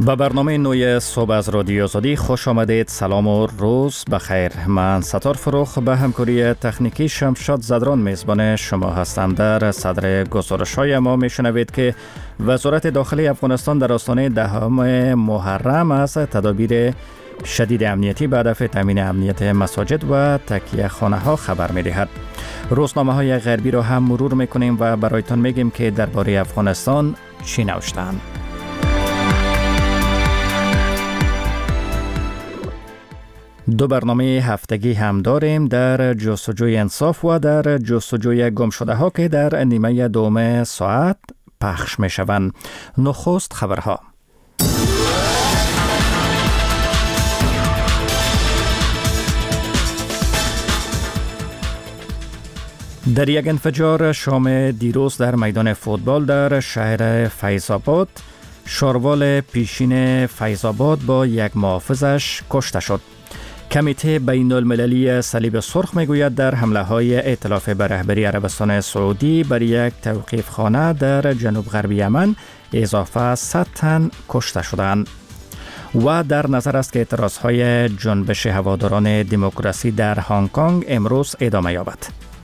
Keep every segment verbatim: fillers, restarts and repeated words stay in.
به برنامه نوی صبح از رادیو آزادی خوش آمدید. سلام و روز بخیر. من ستار فروخ به همکاری تکنیکی شمشاد زدران میزبان شما هستم. در صدر گزارش‌های ما میشنوید که وزارت داخلی افغانستان در آستانه دهم محرم از تدابیر شدید امنیتی به هدف تامین امنیت مساجد و تکیه خانه ها خبر می دهد. روزنامه های غربی را هم مرور میکنیم و برایتان میگیم که درباره افغانستان چی نوشتند. دو برنامه هفتگی هم داریم، در جستجوی انصاف و در جستجوی گم شده ها که در نیمه دوم ساعت پخش می شوند. نخست خبرها. در یک انفجار شام دیروز در میدان فوتبال در شهر فیض آباد، شاروال پیشین فیض آباد با یک محافظش کشته شد. کمیته بین المللی صلیب سرخ میگوید در حمله های ائتلاف به رهبری عربستان سعودی بر یک توقیف خانه در جنوب غربی یمن اضافه صد تن کشته شدند. و در نظر است که اعتراض های جنبش هواداران دموکراسی در هنگ کنگ امروز ادامه یابد.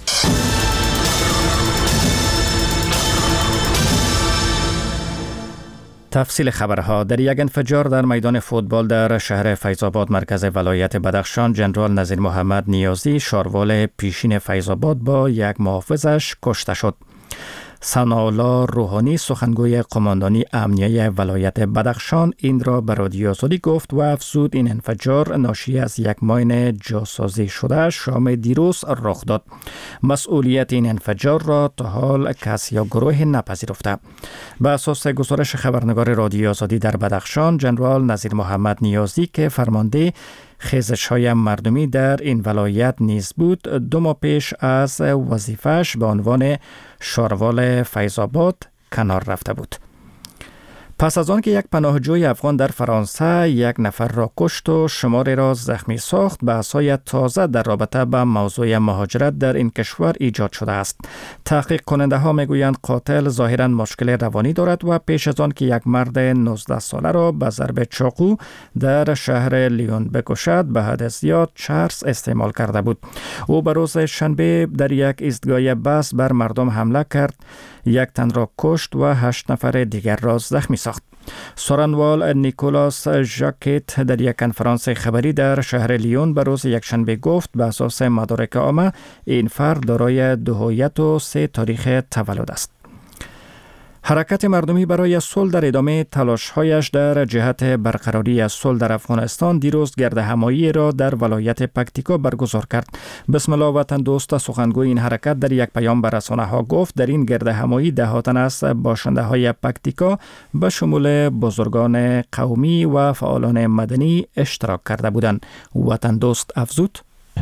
تفصیل خبرها. در یک انفجار در میدان فوتبال در شهر فیض آباد مرکز ولایت بدخشان، جنرال نذیر محمد نیازی شاروال پیشین فیض آباد با یک محافظش کشته شد. ثناءالله روحانی سخنگوی قماندانی امنیه ولایت بدخشان این را به رادیو آزادی گفت و افزود این انفجار ناشی از یک ماین جاسازی شده شام دیروز رخ داد. مسئولیت این انفجار را تا حال کس یا گروه نپذیرفته. به اساس گزارش خبرنگار رادیو آزادی در بدخشان، جنرال نذیر محمد نیازی که فرمانده خیزش های مردمی در این ولایت نیز بود، دو ماه پیش از وظیفه‌اش به عنوان شاروال فیض آباد کنار رفته بود. پس از آن که یک پناهجوی افغان در فرانسه یک نفر را کشت و شماری را زخمی ساخت، بحث‌های تازه در رابطه با موضوع مهاجرت در این کشور ایجاد شده است. تحقیق کننده ها میگویند قاتل ظاهراً مشکل روانی دارد و پیش از آن که یک مرد نوزده ساله را به ضرب چاقو در شهر لیون بکشد به حد زیاد چرس استعمال کرده بود. او به روز شنبه در یک ایستگاه بس بر مردم حمله کرد، یک تن را کشت و هشت نفر دیگر را زخمی ساخت. سخنوال نیکولاس ژاکت در یک کنفرانس خبری در شهر لیون به روز یکشنبه گفت به اساس مدارک عامه این فرد دارای دو هویت و سه تاریخ تولد است. حرکت مردمی برای صلح در ادامه تلاش‌هایش در جهت برقراری صلح در افغانستان دیروز گردهمایی را در ولایت پکتیکا برگزار کرد. بسم الله وطن دوست سخنگوی این حرکت در یک پیام به رسانه‌ها گفت در این گردهمایی ده تن از باشنده‌های پکتیکا به شمول بزرگان قومی و فعالان مدنی اشتراک کرده بودند. وطن دوست افزود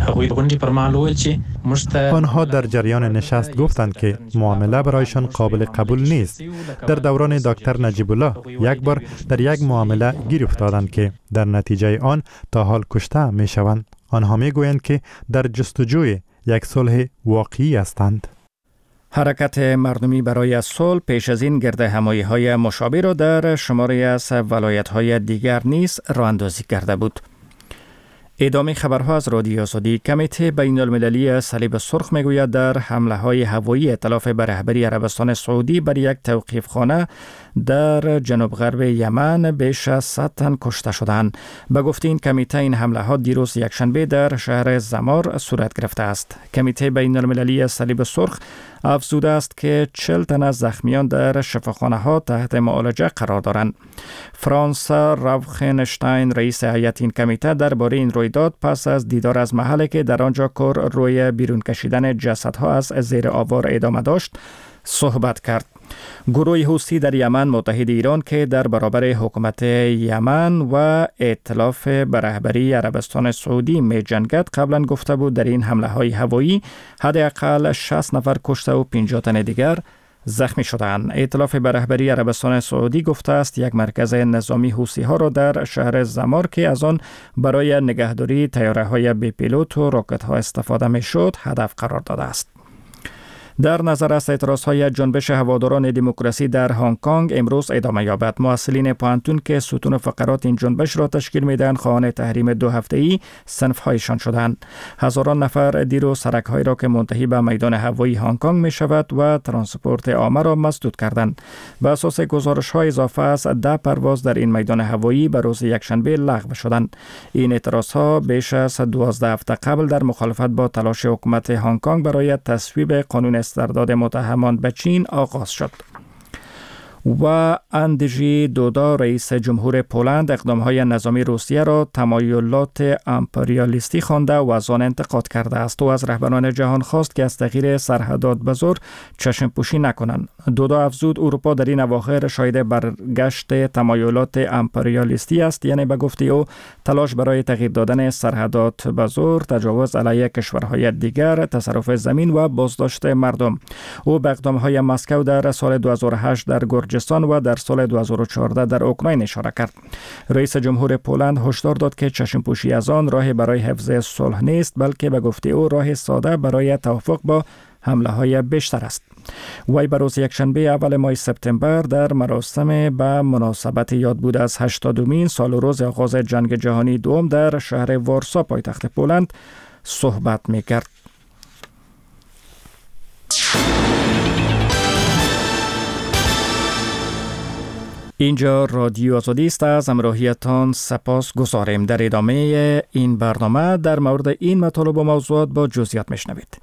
آنها در جریان نشست گفتند که معامله برایشان قابل قبول نیست. در دوران دکتر نجیب الله یک بار در یک معامله گیر افتادند که در نتیجه آن تا حال کشته می شوند. آنها می گویند که در جستجوی یک صلح واقعی هستند. حرکت مردمی برای صلح پیش از این گردهمایی های مشابه را در شماری از ولایت های دیگر نیز راه‌اندازی کرده بود. ادامه خبرها از رادیو آزادی. کمیته بین المللی صلیب سرخ میگوید در حمله های هوایی ائتلاف به رهبری عربستان سعودی بر یک توقیف خانه در جنوب غرب یمن بیش از صد تن کشته شدند. به گفته این کمیته این حمله ها دیروز یکشنبه در شهر زمار صورت گرفته است. کمیته بین المللی صلیب سرخ افزوده است که چهل تن از زخمیان در شفاخانه ها تحت معالجه قرار دارند. فرانس راوخنشتاین رئیس هیئت این کمیته درباره این رویداد پس از دیدار از محلی که در آنجا کار روی بیرون کشیدن جسدها از زیر آوار ادامه داشت صحبت کرد. گروه حوثی در یمن متحد ایران که در برابر حکومت یمن و ائتلاف به رهبری عربستان سعودی می جنگد قبلا گفته بود در این حمله های هوایی حداقل شصت نفر کشته و پنجاه تن دیگر زخمی شدند. ائتلاف به رهبری عربستان سعودی گفته است یک مرکز نظامی حوثی ها را در شهر زمار که از آن برای نگهداری طیاره های بی پیلوت و راکت ها استفاده می شد هدف قرار داده است. در نظر است اعتراضهای جنبش هواداران دموکراسی در هنگ کنگ امروز ادامه یابد. مسئولین پانتون که ستون فقرات این جنبش را تشکیل میدهند خواهان تحریم دو هفته‌ای صنف‌هایشان شدند. هزاران نفر دیروز سرک‌هایی را که منتهی به میدان هوایی هنگ کنگ می شود و ترانسپورت عامه را مسدود کردند. به اساس گزارش‌های اضافه است ده پرواز در این میدان هوایی به روز یکشنبه لغو شدند. این اعتراضها بیش از دوازده هفته قبل در مخالفت با تلاش حکومت هنگ کنگ برای تصویب قانون استرداد متهمان به چین آغاز شد. و اندژی دودا رئیس جمهور پولند اقدامهای نظامی روسیه را تمایلات امپریالیستی خوانده و از آن انتقاد کرده است و از رهبران جهان خواست که از تغییر سرحدات به زور چشم پوشی نکنند. دودا افزود اروپا در این اواخر شاهد برگشت تمایلات امپریالیستی است، یعنی به گفته او تلاش برای تغییر دادن سرحدات به زور، تجاوز علیه کشورهای دیگر، تصرف زمین و بازداشت مردم. او به اقدامهای مسکو در سال دو هزار و هشت در گرجستان و در سال دو هزار و چهارده در اوکراین اشاره کرد. رئیس جمهور پولند هشدار داد که چشم پوشی از آن راه برای حفظ صلح نیست، بلکه به گفته او راه ساده برای توافق با حمله های بیشتر است. وی به روز یکشنبه اول ماه سپتامبر در مراسم به مناسبت یاد بود از هشتادمین سال و روز آغاز جنگ جهانی دوم در شهر وارسا پایتخت پولند صحبت می‌کرد. اینجا رادیو آزادی است. از همراهیتان سپاس گزاریم. در ادامه این برنامه در مورد این مطالب و موضوعات با جزئیات میشنوید.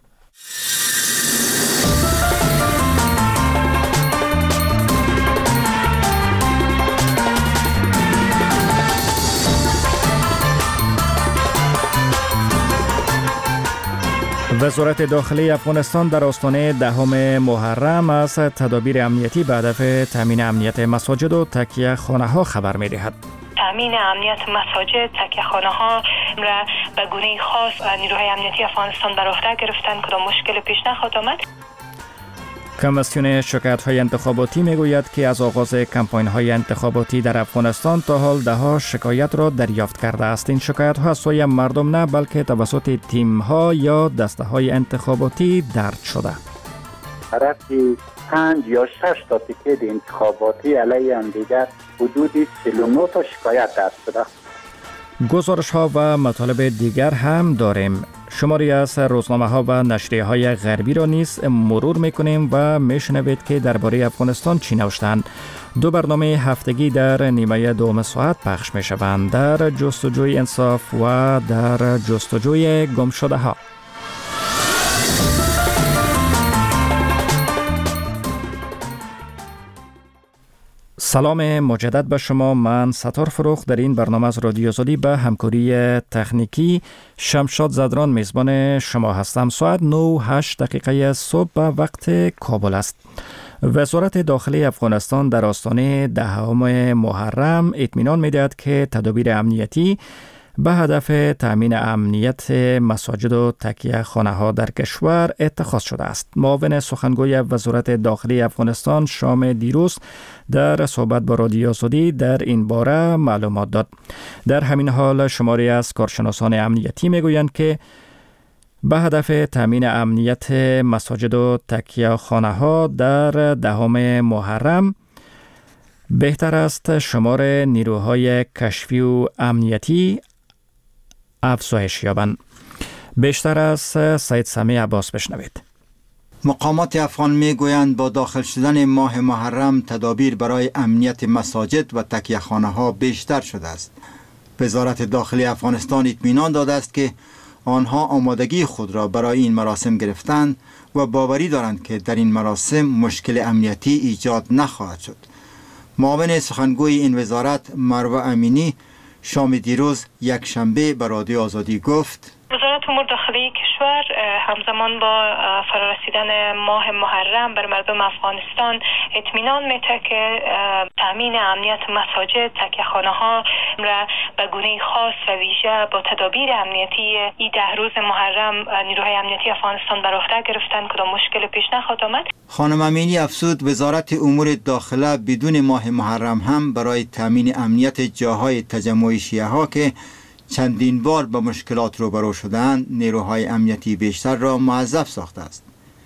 وزارت داخلی افغانستان در آستانه دهم محرم از تدابیر امنیتی به هدف تامین امنیت مساجد و تکیه خانه ها خبر می دهد. تامین امنیت مساجد، تکیه خانه ها را به گونه خاص نیروهای امنیتی افغانستان بر عهده گرفتند، کدام مشکل پیش نخواهد آمد. کمیسیون شکایت‌های انتخاباتی میگوید که از آغاز کمپاین‌های انتخاباتی در افغانستان تا حال ده‌ها شکایت را دریافت کرده است. این شکایت‌ها از سوی مردم نه، بلکه توسط تیم‌ها یا دسته‌های انتخاباتی درج شده. طرفی پنج یا شش تا تیکت انتخاباتی علیه هم دیگر حدودی چهل و نه تا شکایت درج شده. گزارش‌ها و مطالب دیگر هم داریم. شماری از روزنامه‌ها و نشریه‌های غربی را نیز مرور می‌کنیم و می‌شنوید که درباره افغانستان چی نوشتند. دو برنامه هفتگی در نیمه دوم ساعت پخش می‌شوند، در جستجوی انصاف و در جستجوی گمشده‌ها. سلام مجدد به شما. من ستار فروخ در این برنامه از رادیو آزادی به همکاری تکنیکی شمشاد زدران میزبان شما هستم. ساعت نه و هشت دقیقه صبح به وقت کابل است. وزارت داخلی افغانستان در آستانه دهم محرم اطمینان می‌دهد که تدابیر امنیتی به هدف تامین امنیت مساجد و تکیه خانه ها در کشور اتخاذ شده است. معاون سخنگوی وزارت داخلی افغانستان شام دیروز در صحبت با رادیو آزادی در این باره معلومات داد. در همین حال شماری از کارشناسان امنیتی میگویند که به هدف تامین امنیت مساجد و تکیه خانه ها در دهم محرم بهتر است شمار نیروهای کشفی و امنیتی افزایش یابند. بیشتر از سید سمی عباس بشنوید. مقامات افغان میگویند با داخل شدن ماه محرم تدابیر برای امنیت مساجد و تکیه خانه ها بیشتر شده است. وزارت داخلی افغانستان اطمینان داده است که آنها آمادگی خود را برای این مراسم گرفتند و باوری دارند که در این مراسم مشکل امنیتی ایجاد نخواهد شد. معاون سخنگوی این وزارت مروه امینی شام دیروز یک شنبه به رادیو آزادی گفت وزارت امور داخلی کشور همزمان با فرارسیدن ماه محرم بر مردم افغانستان اطمینان میده که تامین امنیت مساجد، تکیه خانه ها را به گونه خاص و ویژه با تدابیر امنیتی این ده روز محرم نیروهای امنیتی افغانستان بر عهده گرفتن، کدام مشکل پیش نخواهد آمد. خانم امینی افزود وزارت امور داخله بدون ماه محرم هم برای تامین امنیت جاهای تجمع شیعه ها که چندین بار با مشکلات روبرو شدند نیروهای امنیتی بیشتر را موظف ساخته است.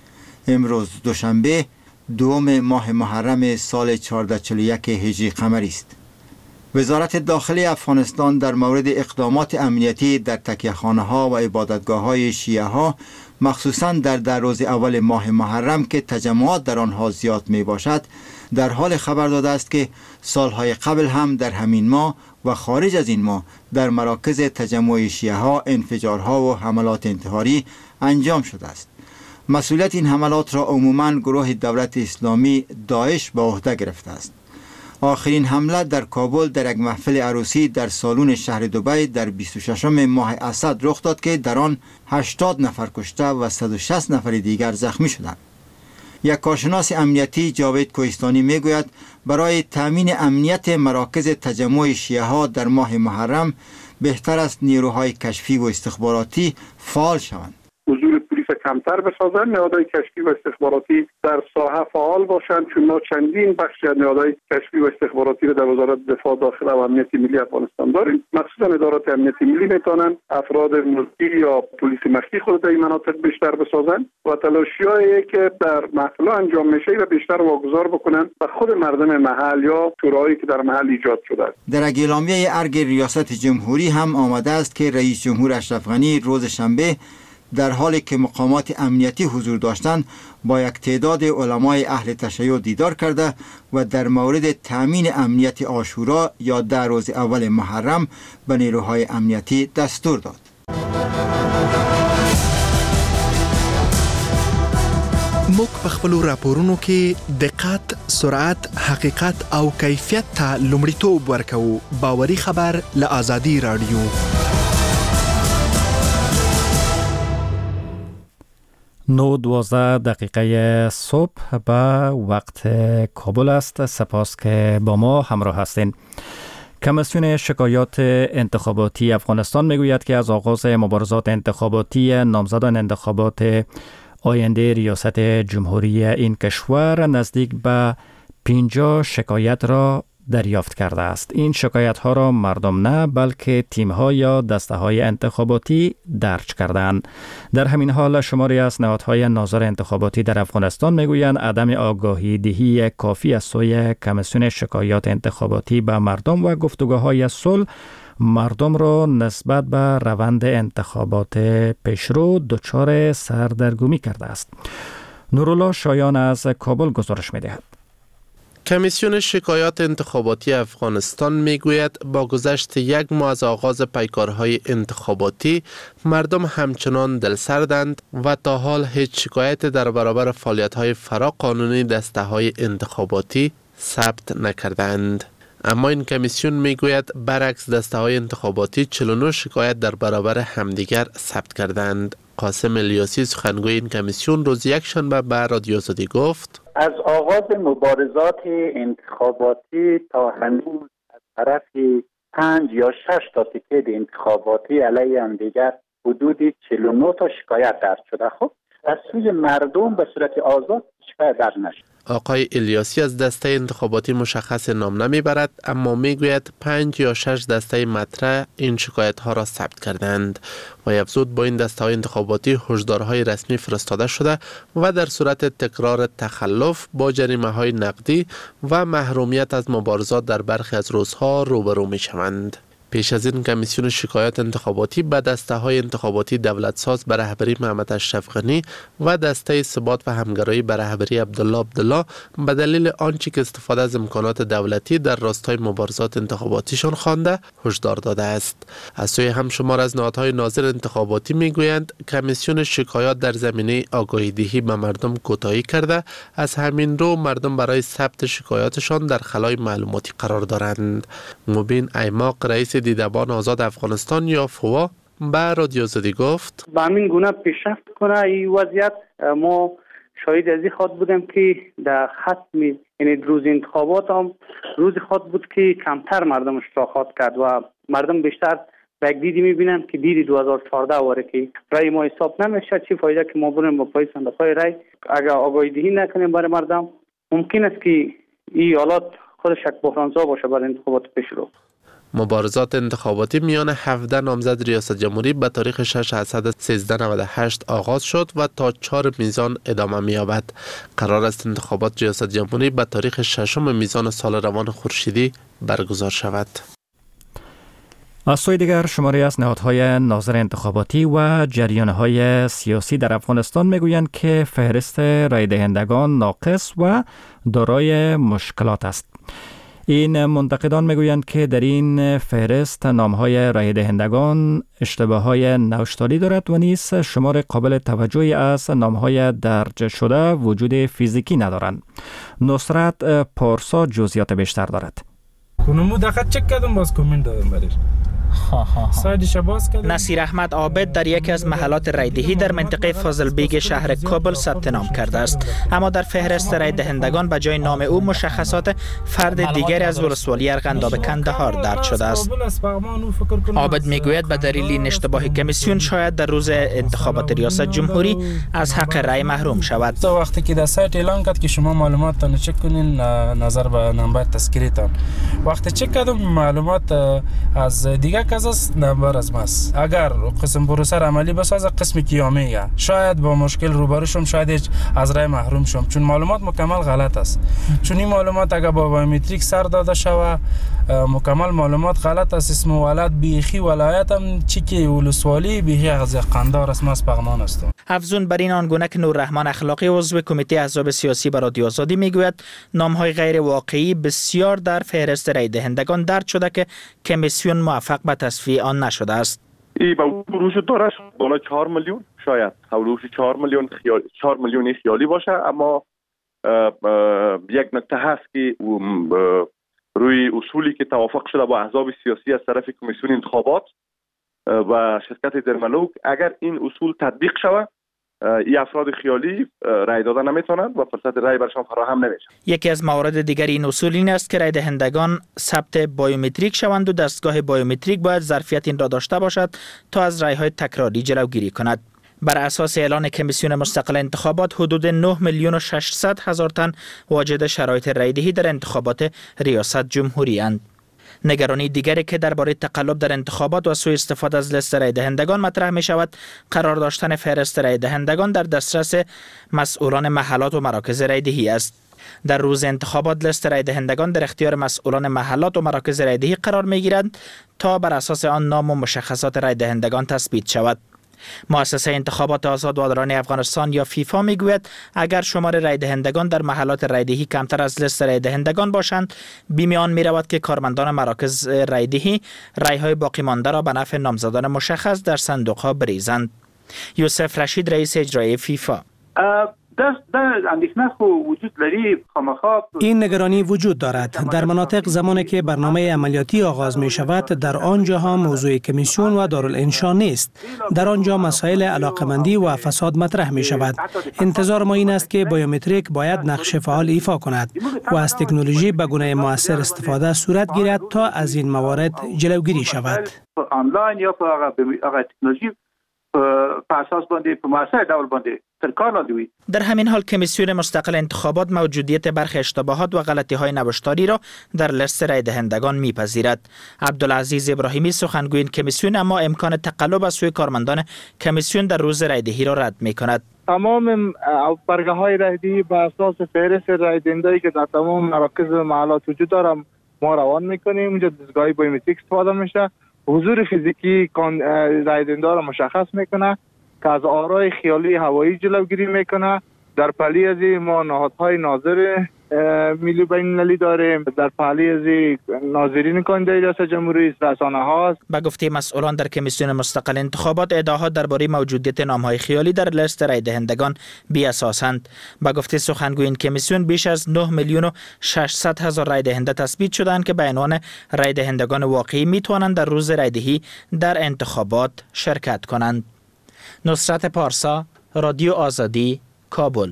امروز دوشنبه دوم ماه محرم سال چهارصد و چهل و یک هجری قمری است. وزارت داخلی افغانستان در مورد اقدامات امنیتی در تکیه‌خانه ها و عبادتگاه های شیعه ها مخصوصاً در در روز اول ماه محرم که تجمعات در آنها زیاد می باشد در حال خبر داده است که سالهای قبل هم در همین ماه و خارج از این ماه در مراکز تجمع شیعه ها انفجارها و حملات انتحاری انجام شده است. مسئولیت این حملات را عموماً گروه دولت اسلامی داعش به عهده گرفته است. آخرین حمله در کابل در یک محفل عروسی در سالن شهر دبی در بیست و ششم ماه اسد رخ داد که در آن هشتاد نفر کشته و صد و شصت نفر دیگر زخمی شدند. یک کارشناس امنیتی جاوید کوهستانی میگوید برای تامین امنیت مراکز تجمع شیعه ها در ماه محرم بهتر است نیروهای کشفی و استخباراتی فعال شوند. حضور پلیس کمتر بسازن، نهادهای کشفی و استخباراتی در ساحه فعال باشند، چون ما چندین بخش از نهادهای کشفی و استخباراتی را در وزارت دفاع داخل و امنیت ملی افغانستان داریم. مخصوصا ادارات امنیت ملی میتونن افراد ملکی یا پلیس مخفی خود در این مناطق بیشتر بسازن و تلاشی‌هایی که در محل انجام میشه و بیشتر واگذار بکنن به خود مردم محل یا شورایی که در محل ایجاد شده است. در اعلامیه ارگ ریاست جمهوری هم آمده است که رئیس جمهور اشرف غنی روز شنبه در حالی که مقامات امنیتی حضور داشتند با یک تعداد علمای اهل تشیع دیدار کرده و در مورد تامین امنیت عاشورا یا در روز اول محرم به نیروهای امنیتی دستور داد. موږ په خپلو راپورونو کې دقت، سرعت، حقیقت او کیفیت ته لومړیتوب ورکوو. باوري خبر له آزادي رادیو. نو دوازده دقیقه صبح به وقت کابل است. سپاس که با ما همراه هستین. کمیسیون شکایات انتخاباتی افغانستان میگوید که از آغاز مبارزات انتخاباتی نامزدان انتخابات آینده ریاست جمهوری این کشور نزدیک به پنجاه شکایت را دریافت کرده است. این شکایت ها را مردم نه بلکه تیم ها یا دسته های انتخاباتی درج کردند. در همین حال شماری از نهادهای ناظر انتخاباتی در افغانستان میگویند عدم آگاهی دهی کافی از سوی کمیسیون شکایات انتخاباتی به مردم و گفتگوهای صلح مردم را نسبت به روند انتخابات پیشرو دچار سردرگمی کرده است. نورالله شایان از کابل گزارش می‌دهد. کمیسیون شکایات انتخاباتی افغانستان میگوید با گذشت یک ماه از آغاز پیکارهای انتخاباتی مردم همچنان دلسردند و تا حال هیچ شکایت در برابر فعالیت‌های فراقانونی دسته‌های انتخاباتی ثبت نکردند. اما این کمیسیون میگوید برعکس دسته‌های انتخاباتی چهل و نه شکایت در برابر همدیگر ثبت کردند. قاسم الیاسی سخنگوی این کمیسیون روز یکشنبه به رادیو آزادی گفت از آغاز مبارزات انتخاباتی تا هنوز از طرف پنج یا شش تا تیکه انتخاباتی علیه هم دیگر حدودی چهل و نه تا شکایت درج شده. خب از سوی مردم به صورت آزاد شکایت درج نشد. آقای الیاسی از دسته انتخاباتی مشخص نام نمیبرد، اما میگوید پنج یا شش دسته مطرح این شکایت ها را ثبت کردند و افزود با این دسته های انتخاباتی هشدارهای رسمی فرستاده شده و در صورت تکرار تخلف با جریمه های نقدی و محرومیت از مبارزات در برخی از روزها روبرو می شوند. پیش از این کمیسیون شکایات انتخاباتی به دسته های انتخاباتی دولت ساز به رهبری محمد اشرف غنی و دسته ثبات و همگرایی به رهبری عبدالله عبدالله به دلیل آنچه که استفاده از امکانات دولتی در راستای مبارزات انتخاباتیشان خوانده هشدار داده است. از سوی هم شمار از نهادهای ناظر انتخاباتی میگویند کمیسیون شکایات در زمینه آگاهی دهی به مردم کوتاهی کرده، از همین رو مردم برای ثبت شکایاتشان در خلای معلوماتی قرار دارند. مبین ایماق رئیس دیدبان آزاد افغانستان یا فوا به رادیو آزادی گفت به همین گونه پیشرفت کنه این وضعیت. ما شاهد از این خود بودیم که در ختم یعنی روز انتخابات هم روز خود بود که کمتر مردم اشتراکات کرد و مردم بیشتر به یک دیدی میبینن که دیدی دو هزار و چهارده واره که رای ما حساب نمیشه. چی فایده که ما بریم با پای صندوق‌های رای اگر آگاهی دهی نکنیم برای مردم ممکن است که این حالات خودش یک بحرانزا باشه برای انتخابات پیشرو. مبارزات انتخاباتی میان هفده نامزد ریاست جمهوری به تاریخ شش اسد سیزده نود و هشت آغاز شد و تا چهار میزان ادامه می‌یابد. قرار است انتخابات ریاست جمهوری به تاریخ ششم میزان سال روان خورشیدی برگزار شود. از سوی دیگر شماری از نهادهای ناظر انتخاباتی و جریانهای سیاسی در افغانستان میگویند که فهرست رای دهندگان ناقص و دارای مشکلات است. این منتقدان میگویند که در این فهرست نامهای رای دهندگان اشتباههای نوشتاری دارد و نیز شمار قابل توجهی از نامهای درج شده وجود فیزیکی ندارند. نصرت پارسا جزئیات بیشتر دارد. کنمو دقیق چک کردم باز کامنت دادم برش. سایدش باز کردم. نصیر احمد عابد در یکی از محلات رایدهی در منطقه فاضل بیگ شهر کابل ثبت نام کرده است، اما در فهرست رای دهندگان به جای نام او مشخصات فرد دیگری از ولسوالی ارغنداب کندهار درج شده است. عابد میگوید به دلیل این اشتباه کمیسیون شاید در روز انتخابات ریاست جمهوری از حق رای محروم شود. تا وقتی که در سایت اعلان کرد که شما معلوماتتان چک کنین نظر به نمبر تذکریتان، وقتی چک کردم معلومات از دیگه کس است، نمبر از ماست. اگر قسم پروسه عملی بسازه قسم کیامیه، شاید با مشکل روبرو شم، شاید از رای محروم شم، چون معلومات مکمل غلط است. چون این معلومات اگر با بایومتریک سر داده شود مکمل معلومات غلط است. اسم ولایت بیخی ولایت هم چی که ولسوالی بیخی از قندار است، از پغمان است. افزون بر این آنگونه که نوررحمان اخلاقی عضو کمیته احزاب سیاسی بر رادیو آزادی میگوید نام‌های غیر واقعی بسیار در فهرست رای دهندگان درج شده که کمیسیون موفق به تصفیه آن نشده است. ای با وجود داره بالا چهار میلیون، شاید حدود چهار میلیون خیالی، چهار میلیون خیالی باشه، اما یک نکته هست که روی اصولی که توافق شده با احزاب سیاسی از طرف کمیسیون انتخابات و شرکت درملوک، اگر این اصول تطبیق شود این افراد خیالی رای دادن نمیتونند و فرصت رای برشان فراهم نمیشه. یکی از موارد دیگر این اصول این است که رای دهندگان ثبت بایومتریک شوند و دستگاه بایومتریک باید ظرفیت این را داشته باشد تا از رای‌های تکراری جلوگیری کند. بر اساس اعلان کمیسیون مستقل انتخابات حدود نه میلیون و ششصد هزار تن واجد شرایط رایدهی در انتخابات ریاست جمهوری اند. نگرانی دیگری که درباره تقلب در انتخابات و سوء استفاده از لیست رای دهندگان مطرح می شود قرار داشتن فهرست رای دهندگان در دسترس مسئولان محلات و مراکز رایدهی است. در روز انتخابات لیست رای دهندگان در اختیار مسئولان محلات و مراکز رایدهی قرار می گیرند تا بر اساس آن نام و مشخصات رای دهندگان تثبیت شود. مؤسسه انتخابات آزاد و عادلانه افغانستان یا فیفا میگوید اگر شمار رای دهندگان در محلات رایدهی کمتر از لیست رای دهندگان باشند، بیم آن میرود که کارمندان مراکز رایدهی رایهای باقی مانده را به نفع نامزدان مشخص در صندوق ها بریزند. یوسف رشید رئیس اجرایی فیفا: این نگرانی وجود دارد. در مناطق زمانی که برنامه عملیاتی آغاز می شود در آنجا ها موضوع کمیسیون و دارالانشا نیست. در آنجا مسائل علاقمندی و فساد مطرح می شود. انتظار ما این است که بایومتریک باید نقش فعال ایفا کند و از تکنولوژی به گونه مؤثر استفاده صورت گیرد تا از این موارد جلوگیری شود. آنلاین یا تکنولوژی په اساس باندې په مؤثر ډول باندې تر کار لاندې وي. در همین حال کمیسیون مستقل انتخابات موجودیت برخی اشتباهات و غلطی‌های نوشتاری را در لیست رای دهندگان می‌پذیرد. عبدالعزیز ابراهیمی سخنگوی این کمیسیون اما امکان تقلب از سوی کارمندان کمیسیون در روز رایدهی را رد می‌کند. تمام برگه‌های رایدهی بر اساس فهرست رای دهنده‌ای که در تمام مراکز و محلات وجود دارد ما روان می‌کنیم. اونجا دستگاه بایومتریک استفاده میشه. حضور فیزیکی رای دهنده را مشخص میکنه که از آرای خیالی هوایی جلوگیری میکنه. در پلی از ما نهادهای ناظر ملی بین المللی داریم. در پلی از ناظرین کننده ریاست جمهوری، رسانه هاست. به گفته مسئولان در کمیسیون مستقل انتخابات ادعاها درباره موجودیت نامهای خیالی در لیست رای دهندگان بی اساسند. به گفته سخنگوی این کمیسیون بیش از نه میلیون و ششصد هزار رای دهنده تثبیت شدند که به عنوان رای دهندگان واقعی می توانند در روز رایدهی در انتخابات شرکت کنند. نصرت پارسا، رادیو آزادی، کابل.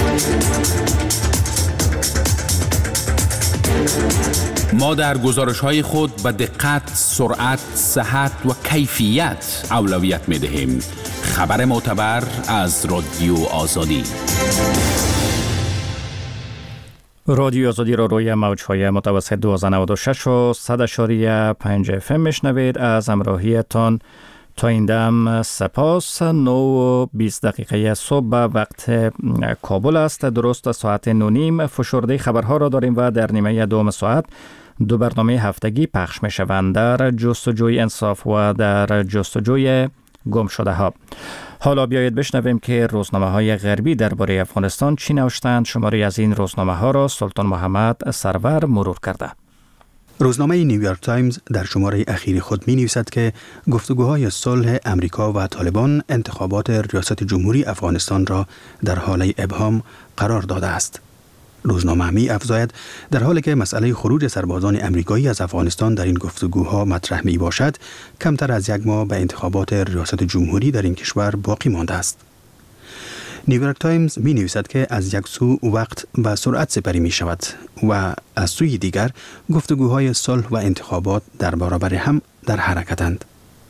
ما در گزارش‌های خود به دقت، سرعت، صحت و کیفیت اولویت می‌دهیم. خبر معتبر از رادیو آزادی. رادیو آزادی را روی موج‌های متوسط دویست و نود و شش و صد و پنج اف ام میشنوید. از همراهیتان تا این دم سپاس. نه و بیست دقیقه صبح وقت کابل است. درست ساعت نه و نیم فشرده خبرها را داریم و در نیمه دوم ساعت دو برنامه هفتگی پخش می شوند، در جستجوی انصاف و در جستجوی گم شده ها. حالا بیایید بشنویم که روزنامه های غربی درباره افغانستان چی نوشتند. شماری از این روزنامه ها را سلطان محمد سرور مرور کرده. روزنامه نیویورک تایمز در شماره اخیر خود می نویسد که گفتگوهای صلح امریکا و طالبان انتخابات ریاست جمهوری افغانستان را در حال ابهام قرار داده است. روزنامه می افزاید در حالی که مسئله خروج سربازان امریکایی از افغانستان در این گفتگوها مطرح می باشد، کمتر از یک ماه به انتخابات ریاست جمهوری در این کشور باقی مانده است. نیویورک تایمز می نویسد که از یک سو وقت و سرعت سپری می شود و از سوی دیگر گفتگوهای صلح و انتخابات در برابر هم در حرکتند.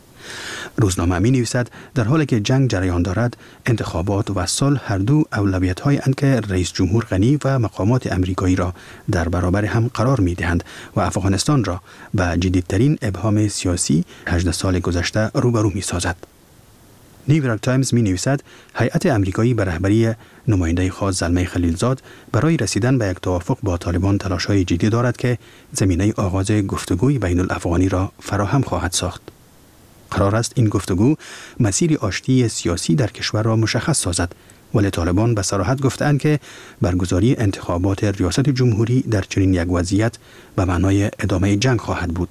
روزنامه می نویسد در حالی که جنگ جریان دارد، انتخابات و صلح هر دو اولویت های اند که رئیس جمهور غنی و مقامات امریکایی را در برابر هم قرار می دهند و افغانستان را به جدیدترین ابهام سیاسی هجده سال گذشته روبرو می سازد. نیویورک تایمز می نویسد هیئت امریکایی به رهبری نماینده خاص زلمه خلیلزاد برای رسیدن به یک توافق با طالبان تلاش‌های جدی دارد که زمینه آغاز گفتگوی بین الافغانی را فراهم خواهد ساخت. قرار است این گفتگو مسیر آشتی سیاسی در کشور را مشخص سازد، ولی طالبان به صراحت گفتند که برگزاری انتخابات ریاست جمهوری در چنین یک وضعیت به معنای ادامه جنگ خواهد بود.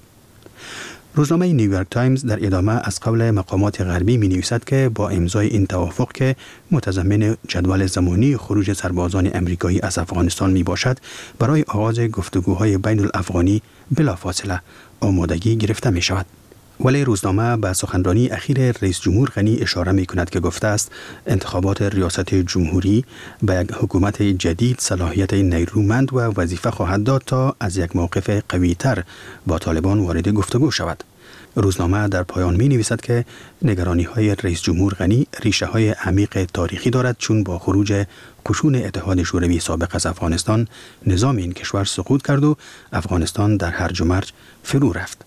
روزنامه نیویورک تایمز در ادامه از قول مقامات غربی می نویسد که با امضای این توافق که متضمن جدول زمانی خروج سربازان امریکایی از افغانستان می باشد، برای آغاز گفتگوهای بین الافغانی بلافاصله آمادگی گرفته می شود. ولی روزنامه به سخنرانی اخیر رئیس جمهور غنی اشاره می کند که گفته است انتخابات ریاست جمهوری به یک حکومت جدید صلاحیت نیرومند و وظیفه خواهد داد تا از یک موقف قوی تر با طالبان وارد گفتگو شود. روزنامه در پایان می نویسد که نگرانی های رئیس جمهور غنی ریشه های عمیق تاریخی دارد، چون با خروج قشون اتحاد شوروی سابق از افغانستان نظام این کشور سقوط کرد و افغانستان در هرج و مرج فرو رفت.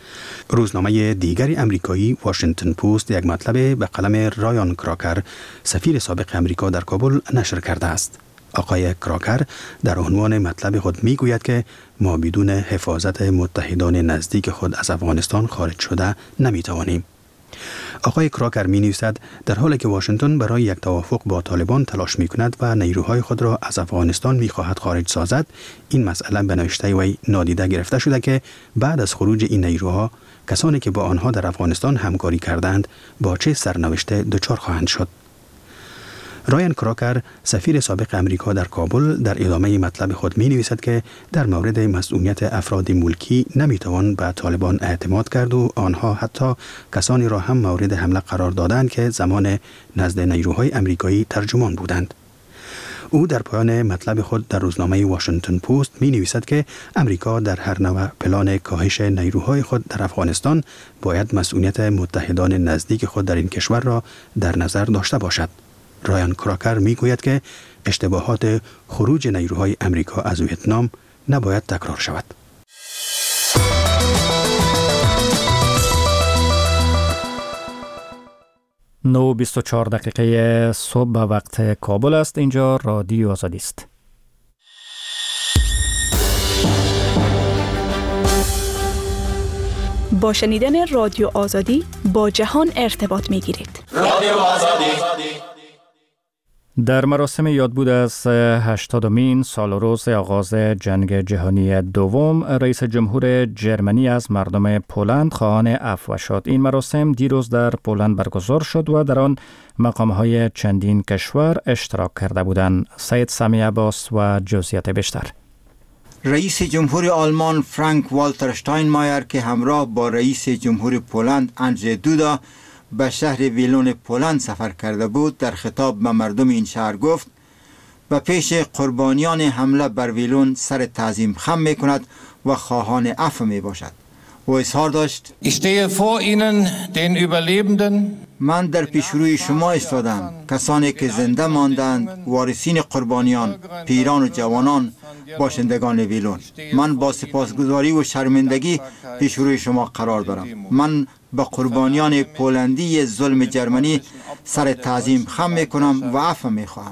روزنامه دیگری امریکایی واشنگتن پست یک مطلب به قلم رایان کراکر، سفیر سابق امریکا در کابل، نشر کرده است. آقای کراکر در عنوان مطلب خود می گوید که ما بدون حفاظت متحدان نزدیک خود از افغانستان خارج شده نمی توانیم. آقای کراکر می نویسد در حالی که واشنگتن برای یک توافق با طالبان تلاش می کند و نیروهای خود را از افغانستان می خواهد خارج سازد، این مسئله به نوشته وی نادیده گرفته شده که بعد از خروج این نیروها کسانی که با آنها در افغانستان همکاری کردند با چه سرنوشته دچار خواهند شد. رایان کراکر، سفیر سابق امریکا در کابل، در ادامه مطلب خود می نویسد که در مورد مسئولیت افراد ملکی نمی توان به طالبان اعتماد کرد و آنها حتی کسانی را هم مورد حمله قرار دادند که زمان نزد نیروهای امریکایی ترجمان بودند. او در پایان مطلب خود در روزنامه واشنگتن پست می نویسد که امریکا در هر نوع پلان کاهش نیروهای خود در افغانستان باید مسئولیت متحدان نزدیک خود در این کشور را در نظر داشته باشد. رایان کراکر می گوید که اشتباهات خروج نیروهای امریکا از ویتنام نباید تکرار شود. نه و بیست و چهار دقیقه صبح به وقت کابل است. اینجا رادیو آزادی است. با شنیدن رادیو آزادی با جهان ارتباط می گیرید. رادیو آزادی. در مراسم یادبود از هشتادمین سال روز آغاز جنگ جهانی دوم، رئیس جمهور جرمنی از مردم پولند خواهان عفو شد. این مراسم دیروز در پولند برگزار شد و در آن مقام‌های چندین کشور اشتراک کرده بودند. سید سمی عباس و جزئیات بیشتر. رئیس جمهور آلمان فرانک والتر شتاینمایر که همراه با رئیس جمهور پولند اندrzej دودا به شهر ویلون پولند سفر کرده بود، در خطاب به مردم این شهر گفت و پیش قربانیان حمله بر ویلون سر تعظیم خم می کند و خواهان عفو می باشد. و اظهار داشت: من در پیش روی شما ایستادم، کسانی که زنده ماندند، وارثین قربانیان، پیران و جوانان باشندگان ویلون، من با سپاسگزاری و شرمندگی پیش روی شما قرار دارم. من به قربانیان پولندی ظلم جرمنی سر تعظیم خم می کنم و عفو می خواهم.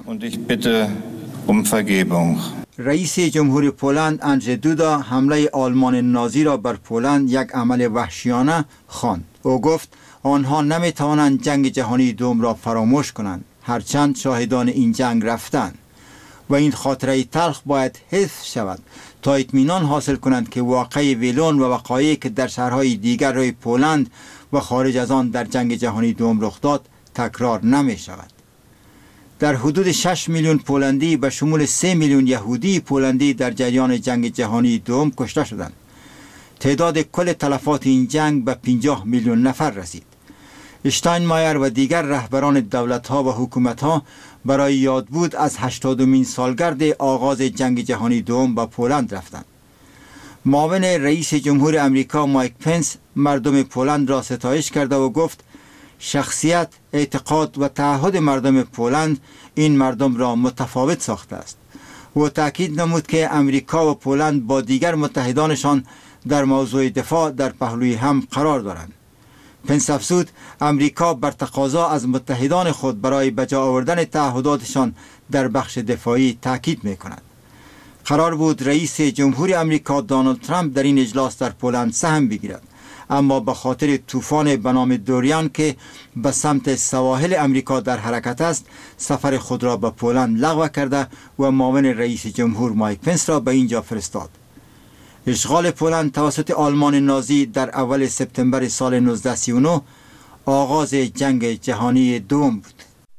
رئیس جمهور پولند اندrzej دودا حمله آلمان نازی را بر پولند یک عمل وحشیانه خواند. او گفت آنها نمی توانند جنگ جهانی دوم را فراموش کنند، هرچند شاهدان این جنگ رفتند و این خاطره تلخ باید حفظ شود تا اطمینان حاصل کنند که واقعه ویلون و وقایعی که در شهرهای دیگر روی پولند و خارج از آن در جنگ جهانی دوم رخ داد تکرار نمی شود. در حدود شش میلیون پولندی به شمول سه میلیون یهودی پولندی در جریان جنگ جهانی دوم کشته شدند. تعداد کل تلفات این جنگ به پنجاه میلیون نفر رسید. اشتاینمایر و دیگر رهبران دولت‌ها و حکومت‌ها برای یادبود از هشتادمین سالگرد آغاز جنگ جهانی دوم به پولند رفتند. معاون رئیس جمهور امریکا مایک پنس مردم پولند را ستایش کرده و گفت شخصیت، اعتقاد و تعهد مردم پولند این مردم را متفاوت ساخته است. و تأکید نمود که امریکا و پولند با دیگر متحدانشان در موضوع دفاع در پهلوی هم قرار دارند. پنس افزود امریکا بر تقاضا از متحدان خود برای بجا آوردن تعهداتشان در بخش دفاعی تاکید می‌کند. قرار بود رئیس جمهور امریکا دونالد ترامپ در این اجلاس در پولند سهم بگیرد، اما به خاطر طوفان به نام دوریان که به سمت سواحل امریکا در حرکت است سفر خود را به پولند لغو کرده و معاون رئیس جمهور مایک پنس را به اینجا فرستاد. اشغال پولند توسط آلمان نازی در اول سپتامبر سال نوزده سی و نه آغاز جنگ جهانی دوم بود.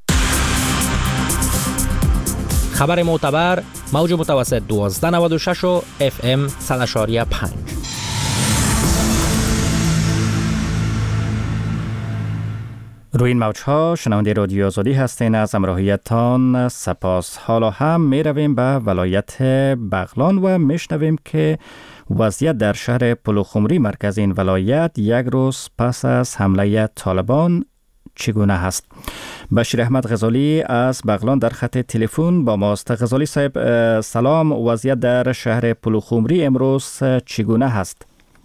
خبر معتبر موج متوسط دوازده نود و شش و اف ام صد و شش و پنج. روی این موجها شنونده رادیو آزادی هستین. از همراهیتان سپاس. حالا هم می رویم به ولایت بغلان و می شنویم که وضعیت در شهر پلوخمری مرکز این ولایت یک روز پس از حمله طالبان چگونه هست. بشیر احمد غزالی از بغلان در خط تلفن با ماست. غزالی صاحب سلام، وضعیت در شهر پلوخمری امروز چگونه هست؟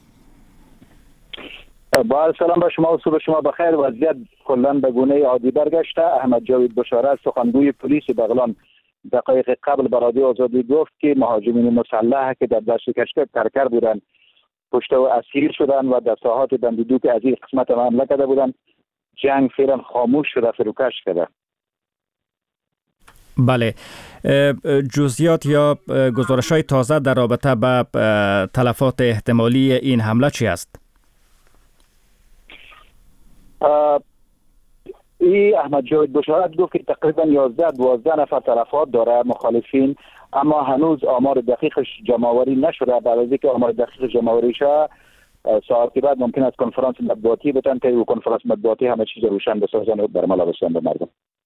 با سلام به شما و صبح شما بخیر. وضعیت کلا به گونه عادی برگشته. احمد جاوید بشارت سخنگوی پلیس بغلان دقایق قبل به رادیو آزادی گفت که مهاجمین مسلح که در دشت کشتک ترکر بودند پشت و اسیر شدند و در ساحات بندودو که از این قسمت حمله کرده بودند. جنگ فعلا خاموش شده، فروکش شده. بله، جزئیات یا گزارش‌های تازه در رابطه با تلفات احتمالی این حمله چی است؟ ای احمد جاوید بشارت گفت که تقریبا یازده دوازده نفر تلفات داره مخالفین، اما هنوز آمار دقیقش جمع‌آوری نشده. بعد از اینکه آمار دقیق جمع‌آوری شه ساعتی بعد ممکن است کنفرانس مطبوعاتی بتن که او کنفرانس مطبوعاتی همه چیز روشن بسازن و برملا بسازن به مردم.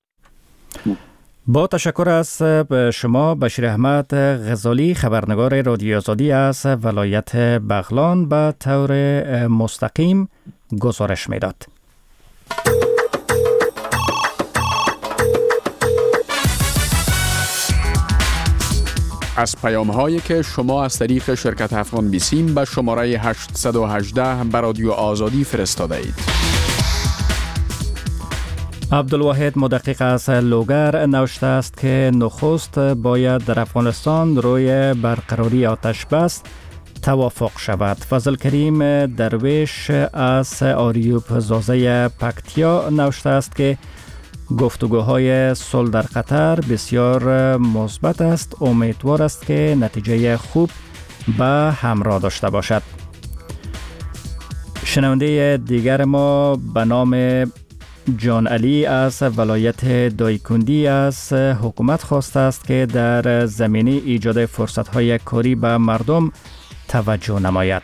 با تشکر از شما بشیر احمد غزالی، خبرنگار رادیو آزادی از ولایت بغلان، به طور مستقیم گزارش میداد. از پیام هایی که شما از طریق شرکت افغان بیسیم به شماره هشت یک هشت به رادیو آزادی فرستاده اید. عبدالواحد مدقق از لوگر نوشته است که نخست باید در افغانستان روی برقراری آتش بس توافق شود. فضل کریم درویش از آریوب زازه پکتیا نوشته است که گفتگوهای صلح در قطر بسیار مثبت است. امیدوار است که نتیجه خوب به همراه داشته باشد. شنونده دیگر ما به نام جان علی از ولایت دایکندی از حکومت خواسته است که در زمینه ایجاد فرصت‌های کاری به مردم توجه نماید.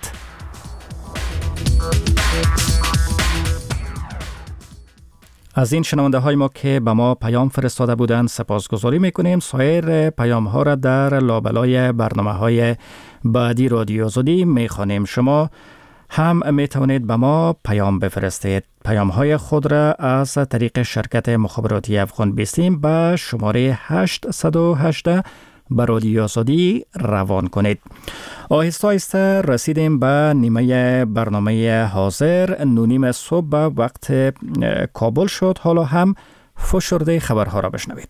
از این شنونده های ما که به ما پیام فرستاده بودند سپاسگزاری میکنیم. سایر پیام ها را در لابلای برنامه های بعدی رادیو آزادی میخوانیم. شما هم می توانید به ما پیام بفرستید. پیام های خود را از طریق شرکت مخابراتی افغان بیسیم به شماره هشت یک هشت به رادیو آزادی روان کنید. آهسته آهسته رسیدیم به نیمه برنامه حاضر. نونیم صبح به وقت کابل شد. حالا هم فشرده خبرها را بشنوید.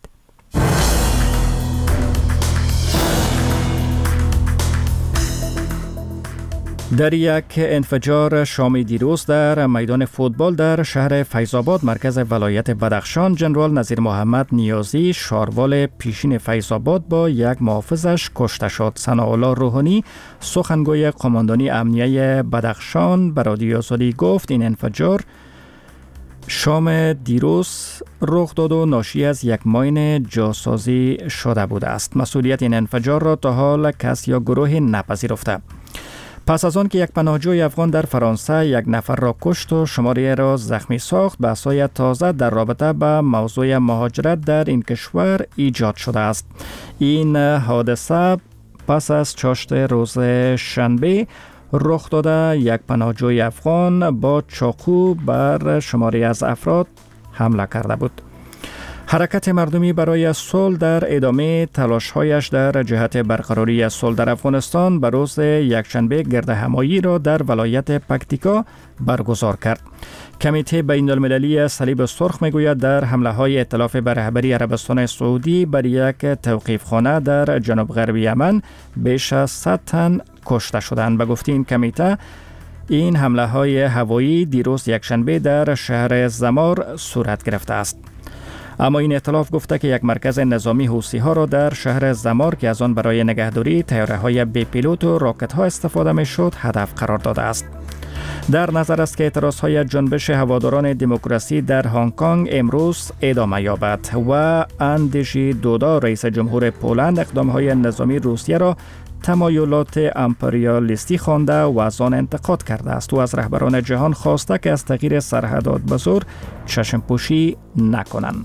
در یک انفجار شامی دیروز در میدان فوتبال در شهر فیض‌آباد مرکز ولایت بدخشان، جنرال نظیر محمد نیازی شاروال پیشین فیض‌آباد با یک محافظش کشته شد. ثناءالله روحانی سخنگوی قماندانی امنیه بدخشان به رادیو آزادی گفت این انفجار شام دیروز رخ داد و ناشی از یک ماین جاسازی شده بوده است. مسئولیت این انفجار را تا حال کس یا گروهی نپذیرفته. پس از آن که یک پناهجوی افغان در فرانسه یک نفر را کشت و شماری را زخمی ساخت، بحث‌های تازه در رابطه با موضوع مهاجرت در این کشور ایجاد شده است. این حادثه پس از چاشت روز شنبه رخ داده یک پناهجوی افغان با چاقو بر شماری از افراد حمله کرده بود. حرکت مردمی برای صلح در ادامه تلاش‌هایش در جهت برقراری صلح در افغانستان به روز یکشنبه گردهمایی را در ولایت پکتیکا برگزار کرد. کمیته بین‌المللی صلیب سرخ میگوید در حمله‌های ائتلاف به رهبری عربستان سعودی بر یک توقیفخانه در جنوب غربی یمن بیش از صد تن کشته شدند. به گفته این کمیته، این حمله‌های هوایی دیروز یکشنبه در شهر زمار صورت گرفته است. اما این ائتلاف گفته که یک مرکز نظامی حوثی ها را در شهر زمار که از آن برای نگهداری طیاره های بی پیلوت و راکت ها استفاده می شد هدف قرار داده است. در نظر است که اعتراض های جنبش هواداران دموکراسی در هنگ کنگ امروز ادامه یابد و اندیشی دودا رئیس جمهور پولند اقدام های نظامی روسیه را تمایلات امپریالیستی خوانده و از آن انتقاد کرده است و از رهبران جهان خواسته که از تغییر سرحدات به زور چشم پوشی نکنند.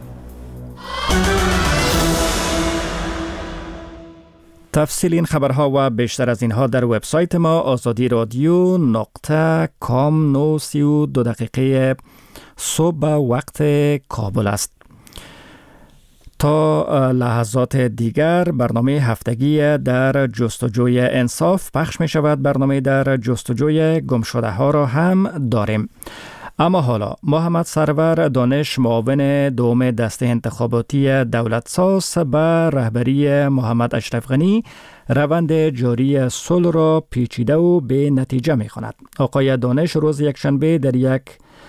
تفصیل این خبرها و بیشتر از اینها در وبسایت ما آزادی رادیو نقطه کام. نو سی و دو دقیقه صبح وقت کابل است. تا لحظات دیگر برنامه هفتگی در جستجوی انصاف پخش می شود. برنامه در جستجوی گمشده ها را هم داریم. اما حالا محمد سرور دانش، معاون دوم دسته انتخاباتی دولتساز به رهبری محمد اشرف غنی، روند جاری صلح را پیچیده و به نتیجه می خواند. آقای دانش روز یکشنبه در یک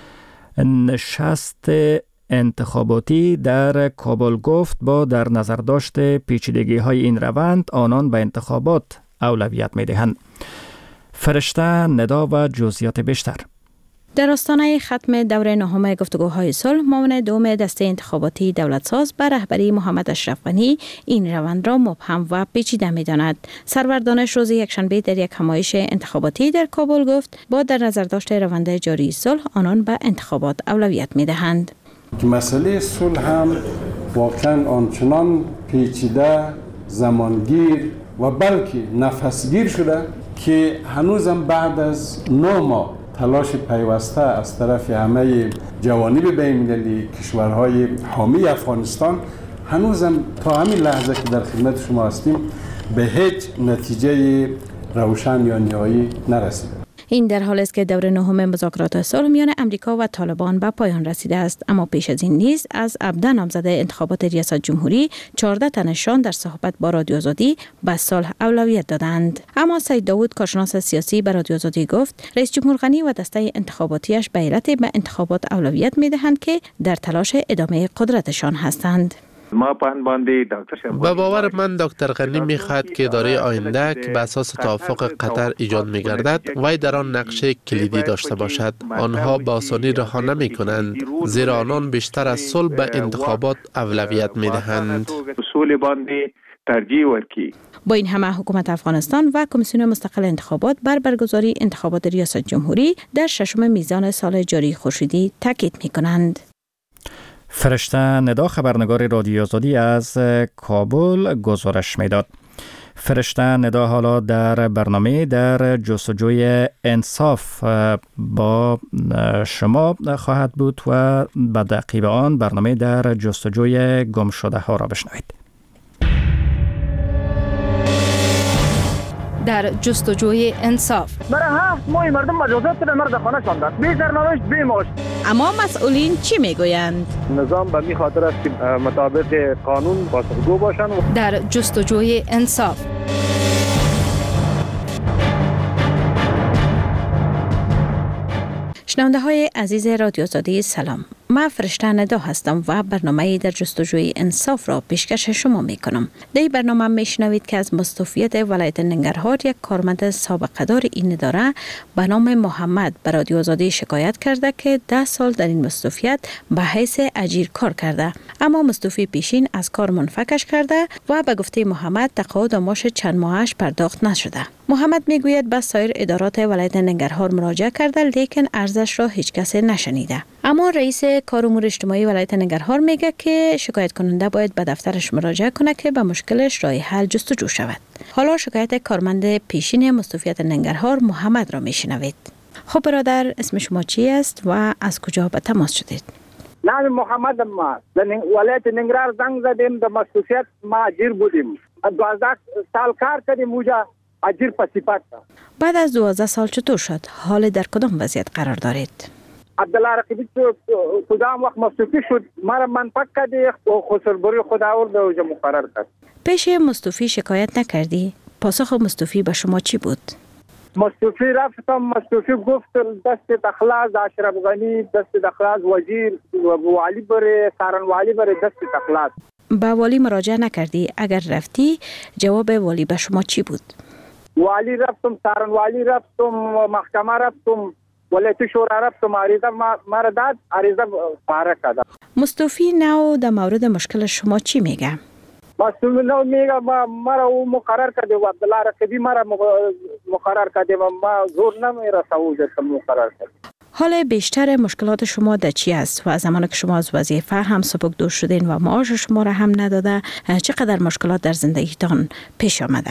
نشست انتخاباتی در کابل گفت با در نظر داشت پیچیدگی های این روند آنان به انتخابات اولویت می دهند. فرشته ندا و جزئیات بیشتر. در آستانه ختم دوره نهم گفتگوهای صلح، معاون دوم دسته انتخاباتی دولتساز به رهبری محمد اشرف غنی این روند را مبهم و پیچیده می‌داند. سرور دانش روز یکشنبه در یک همایش انتخاباتی در کابل گفت با در نظر داشت روند جاری صلح آنان به انتخابات اولویت می‌دهند. مسئله صلح هم واقعا آنچنان پیچیده، زمانگیر و بلکه نفسگیر شده که هنوزم بعد از نه ماه تلاش پیوسته از طرف همه جوانب بین‌المللی، کشورهای حامی افغانستان، هنوزم تا همین لحظه که در خدمت شما هستیم به هیچ نتیجه روشن یا نهایی نرسیده. این در حالی است که دور نهم مذاکرات صلح میان امریکا و طالبان به پایان رسیده است، اما پیش از این نیز از ابدا نامزد انتخابات ریاست جمهوری چهارده تنشان در صحبت با رادیو آزادی به صلح اولویت دادند. اما سید داوود، کارشناس سیاسی، به رادیو آزادی گفت رئیس جمهور غنی و دسته انتخاباتیش به علت به انتخابات اولویت میدهند که در تلاش ادامه قدرتشان هستند. به باور من دکتر غنی میخواهد که اداره آینده که به اساس توافق قطر ایجاد میگردد وی در آن نقشه کلیدی داشته باشد. آنها با آسانی رها نمی کنند، زیرا آنان بیشتر از صلح به انتخابات اولویت میدهند. با این همه حکومت افغانستان و کمیسیون مستقل انتخابات بر برگزاری انتخابات ریاست جمهوری در ششم میزان سال جاری خورشیدی تاکید میکنند. فرشته ندا، خبرنگار رادیو آزادی از کابل، گزارش میداد. فرشته ندا حالا در برنامه در جستجوی انصاف با شما خواهد بود و به تعقیب آن برنامه در جستجوی گمشده ها را بشنوید. در جستجوی انصاف. برای هفت ماه مردم مجازات به مرد خانه شاندن، بی سرنوشت بی معاش. اما مسئولین چی میگویند؟ نظام به می خاطر است که مطابق قانون پاسخگو باشند. در جستجوی انصاف. شنونده های عزیز رادیو آزادی سلام. من فرشته ندا هستم و برنامه در جستجوی انصاف را پیشکش شما می کنم. در این برنامه می شنوید که از مستوفیت ولایت ننگرهار یک کارمند سابقه دار این اداره به نام محمد به رادیو آزادی شکایت کرده که ده سال در این مستوفیت به حیث اجیر کار کرده، اما مستوفی پیشین از کار منفکش کرده و به گفته محمد تقاعد و معاش چند ماهش پرداخت نشده. محمد میگوید به سایر ادارات ولایت ننگرهار مراجعه کرده، لیکن عرضش را هیچ کس نشنیده. اما رئیس کار امور اجتماعی ولایت ننگرهار میگه که شکایت کننده باید به دفترش مراجعه کنه که به مشکلش راه حل جستجو شود. حالا شکایت کارمند پیشین مستوفیت ننگرهار محمد را میشنوید. خب برادر، اسم شما چی است و از کجا به تماس شدید؟ نام محمد ما در ولایت ننگرهار زنگ زدیم، در مستوفیت ما اجیر بودیم. دوازده سال کار کردیم اونجا اجیر پسیپت. بعد از دوازده سال چطور شد؟ حال در کدام وضعیت قرار دارید؟ عبدالله رقیبی کدام وقت مستوفی شد، مرا منفک کرده و خسربری خود آورد و اوجا مقرر کرد. پیش مستوفی شکایت نکردی؟ پاسخ مستوفی به شما چی بود؟ مستوفی رفتم، مستوفی گفت دست اخلاص اشرف غنی، دست اخلاص وزیر والی بره، سارن والی بره، دست اخلاص. با والی مراجعه نکردی؟ اگر رفتی جواب والی به شما چی بود؟ والی رفتم، سارن والی رفتم، محکمه رفتم، ولایت شورا رفتم، عریضه مرا داد، عریضه پاره کرد. مستوفی نو در مورد مشکل شما چی میگه؟ مستوفی نو میگه مرا او مقرر کرده و عبدالله رقیبی مرا مقرر کرده و ما زور نمیرسه که مقرر کرده. حال بیشتر مشکلات شما در چی است و زمانی که شما از وظیفه هم سبکدوش شدین و معاش شما را هم نداده، چقدر مشکلات در زندگیتان پیش آمده؟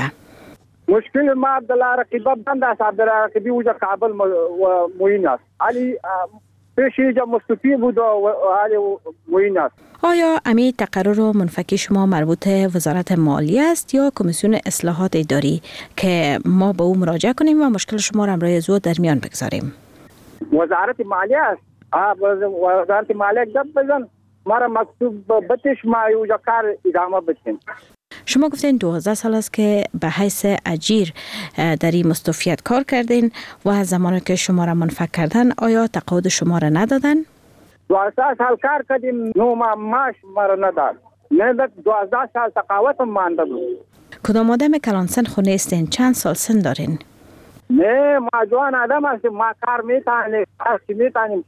مشکل ما عبدالله رقیبی بند است، عبدالله رقیبی اوجا کابل و موین است، علی پیش اینجا مستوفی بود و علی موین است. آیا امی تقرر و منفکی شما مربوط وزارت مالیه است یا کمیسیون اصلاحات اداری که ما به او مراجعه کنیم و مشکل شما را امروز زود در میان بگذاریم؟ وزارت مالیه است. وزارت مالیه گپ بزن، مرا مکتوب بتش ما اوجا کار ادامه بدیم. شما گفتین دوازده سال است که به حیث اجیر در این مستوفیت کار کردین و زمانی که شما را منفک کردن آیا تقاعد شما را ندادن؟ دوازده سال کار کردیم، نو ما معاش ما را نداد. نه دوازده سال تقاعد مانده بود. کدام آدم کلان سن خو نیستین؟ چند سال سن دارین؟ نه ما جوان آدم هستیم، ما کار میتونیم، کار میتونیم.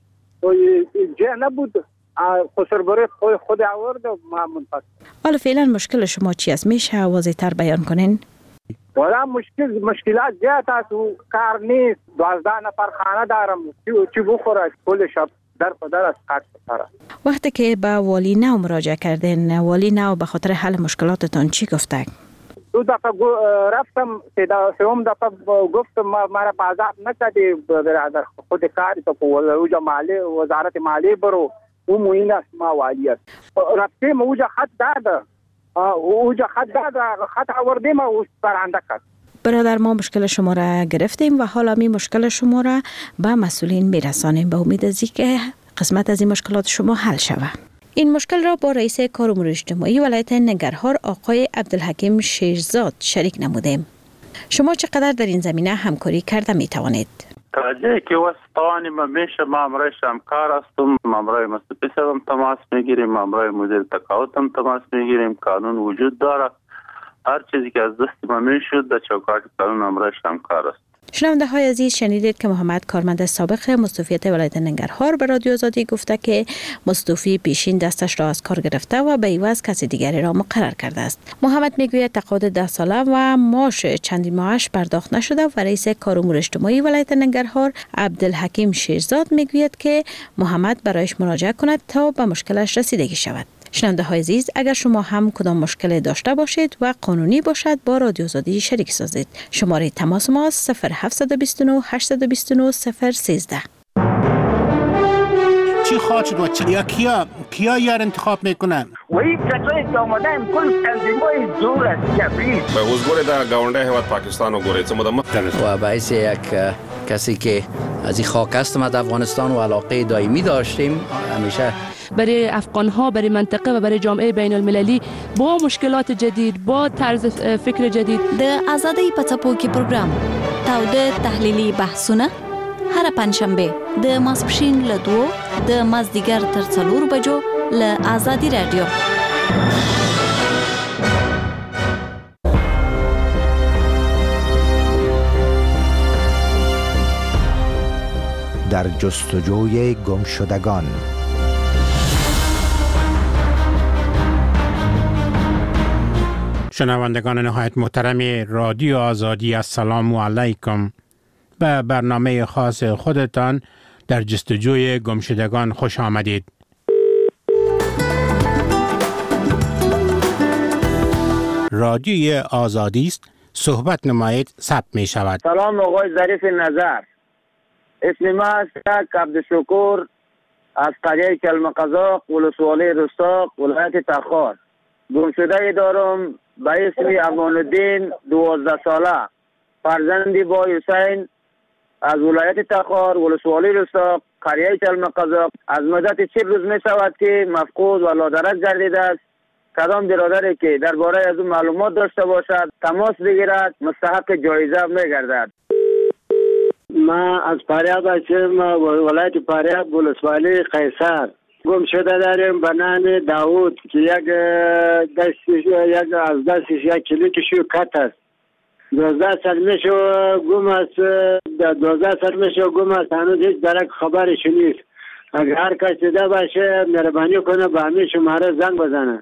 جه نبود. خسربری خود آورد و ما منفک. حالا فعلا مشکل شما چی است؟ میشه واضح تر بیان کنین؟ والا مشکل مشکلات زیاد است و کار نیست. دوازده نفر خانه دارم، چی بخوره کل شب در پدر است کار سره. وقتی که به والی نو مراجعه کردین، والی نو به خاطر حل مشکلاتتان چی گفته؟ دو دفعه رفتم، سوم دفعه گفتم مرا بازار نکردی برادر، خود کاری تو اوجا مالی وزارت مالی برو او موین است، ما والی است. رفتیم اوجا خط داده، اوجا خط داده، خط آوردیم او برنده کرد. برادر، ما مشکل شما را گرفتیم و حالا می مشکل شما را به مسئولین میرسانیم، به امید از اینکه قسمت از این مشکلات شما حل شود. این مشکل را با رئیس کار امور اجتماعی ولایت ننگرهار آقای عبدالحکیم شیرزاد شریک نمودیم. شما چقدر در این زمینه همکاری کرده می توانید؟ راجعه که واسطانی ما میشه ما امرای شمکار هستم، ما امرای مستوفی هم تماس میگیریم، ما امرای مدیر تقاعد هم تماس میگیریم. قانون وجود داره، هر چیزی که از دست ما میشد در چوکاٹ قانون امرای شمکار است. شنونده های عزیز، شنیدید که محمد کارمند سابق مستوفیت ولایت ننگرهار به رادیو آزادی گفته که مستوفی پیشین دستش را از کار گرفته و به عوض کسی دیگری را مقرر کرده است. محمد میگوید تقاعد ده ساله و معاش چندین ماهش پرداخت نشده و رئیس کار امور اجتماعی ولایت ننگرهار عبدالحکیم شیرزاد میگوید که محمد برایش مراجعه کند تا به مشکلش رسیدگی شود. شنونده های عزیز، اگر شما هم کدام مشکل داشته باشید و قانونی باشد با رادیو آزادی شریک سازید. شماره تماس ما صفر هفت دو نه هشت دو نه صفر سیزده. چی خواهد شد و چی؟ یا کیا کیا یار انتخاب میکنن؟ و این کسایی که آمدن کل تنظیم‌های دور از کفری به حضور در گاونده هیواد پاکستان و گوره مدام و باعث یک کسی که از این خاک هستم از افغانستان و علاقه دائمی داشتیم همیشه برای افغان ها، برای منطقه و برای جامعه بین المللی با مشکلات جدید، با طرز فکر جدید. د آزادی پڅپوکي پروګرام تاوده تحلیلی بحثونه هر پنځشنبه د ماسپښین له دوو د مازدیګر تر څلورو بجو له آزادی رادیو. در جستجوی گمشدگان. شنوندگان نهایت محترم رادیو آزادی، السلام علیکم. به برنامه خاص خودتان در جستجوی گمشدگان خوش آمدید. رادیوی آزادی است، صحبت نمایید، ثبت می شود. سلام آقای ظریف نظر، اسم ما است عبدالشکور از قریه کلمقزاق، ولسوالی رستاق، ولایت تخار. گمشده دارم به اسم امان الدین، دوازده ساله، فرزندی با حسین از ولایت تخار، ولسوالی رستاق، قریه کلمقزاق. از مدت چه روز می شود که مفقود و لادرک گردیده است. کدام برادری که درباره از اون معلومات داشته باشد تماس بگیرد، مستحق جایزه می گردد. ما از فاریاب هستم، ولایت فاریاب، ولسوالی قیصر. گم شده داریم به نام داوود که یک دستش یک از دستش یک کلیکشو کت است. دوازده سال میشو گم است، دوازده سال میشو گم است، هنوز هیچ درک خبرش نیست. اگر هر کس دیده باشه مهربانی کنه به همین شماره زنگ بزنه.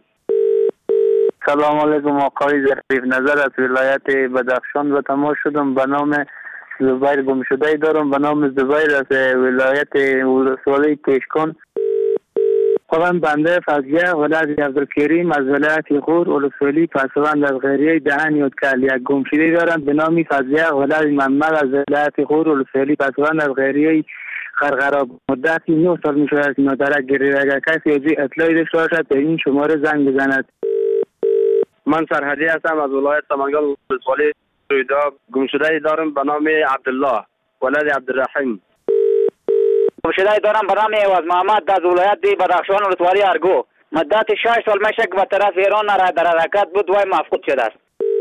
سلام علیکم آقای ظریف نظر، از ولایت بدخشان به تماس شدم. به نام زبیر گمشده دارم، به نام زبیر از ولایت ولسوالی کشکان. خودم بنده فضلیه ولایت عبدالکریم از ولایت خور، ولسوالی پسوند از غیریه دهن یادکل. یک گمشده دارم به نام فضلیه ولایت محمد از ولایت خور، ولسوالی پسوند از غیریه خرخراب. مدتی نه سال می شود مدرک گیرید. اگر کسی از اطلاعی داشته باشد به این شماره زنگ بزند. من سرحدی هستم از ولایت سمنگال، ولسوالی رویدا. گمشده دارم به نام عبدالله ولایت عبدالرحیم. گمشده دارم به نام عوض محمد از ولایت بدخشان، ولسوالی ارگو. مدت شش سال میشه که به طرف ایران در حرکت بود و مفقود شده است.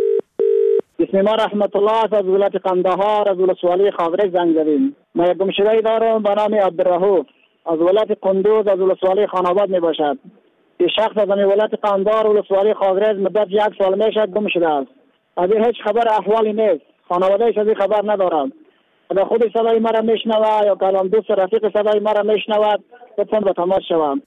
اسم ما رحمت الله است، از ولایت قندهار، از ولسوالی خاورک زنگ زدیم. ما یک گمشده دارم به نام عبدالرحوف از ولایت قندوز، از ولسوالی خاناباد می باشد. این شخص از ولایت قندهار، ولسوالی خاورک مدت یک سال میشه گم شده است. از این هیچ خبر احوالی نیست. خانوادهش از این خبر ندارم. اگر خود صدای مرا میشنوه یا کلام دوست رفیق صدای مرا میشنود لطفاً به تماس شوم.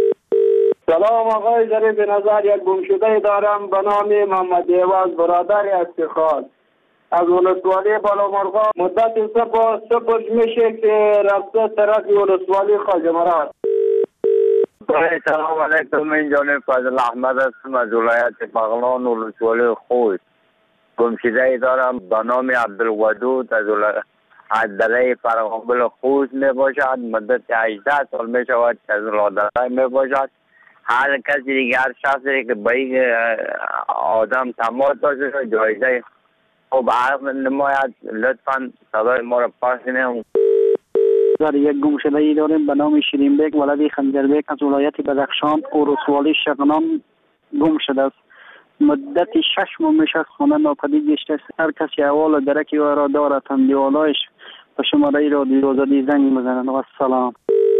سلام آقای ظریف نظر، یک گمشده دارم به نام محمد عوض برادر افتخار از ولسوالی بالامرغاب. مدت سه سپرج میشه که رفته طرف ولسوالی خاجمرات. سلام علیکم، من جانب فضل احمد هستم از ولایت بغلان، ولسوالی خوست. گمشده دارم به نام عبدالودود از از دره فرغانبل خوست می باشد. مدت هجده سال می شود که از لادره می باشد. هر کسی دیگر هر شخصی که به این آدم تماس داشته جایزه خوب عرض نماید لطفا صدای ما را پاس نمید. یک گمشده داریم به نام شیرینبک ولد خنجربک از ولایت بدخشان، ولسوالی شغنان گم شده است. مدت شش ماه میشه از خانه ناپدید گشته است. هر کسی احوال درکی او را دارد هم دیوالایش به شماره رادیو آزادی زنگ بزنند. و السلام.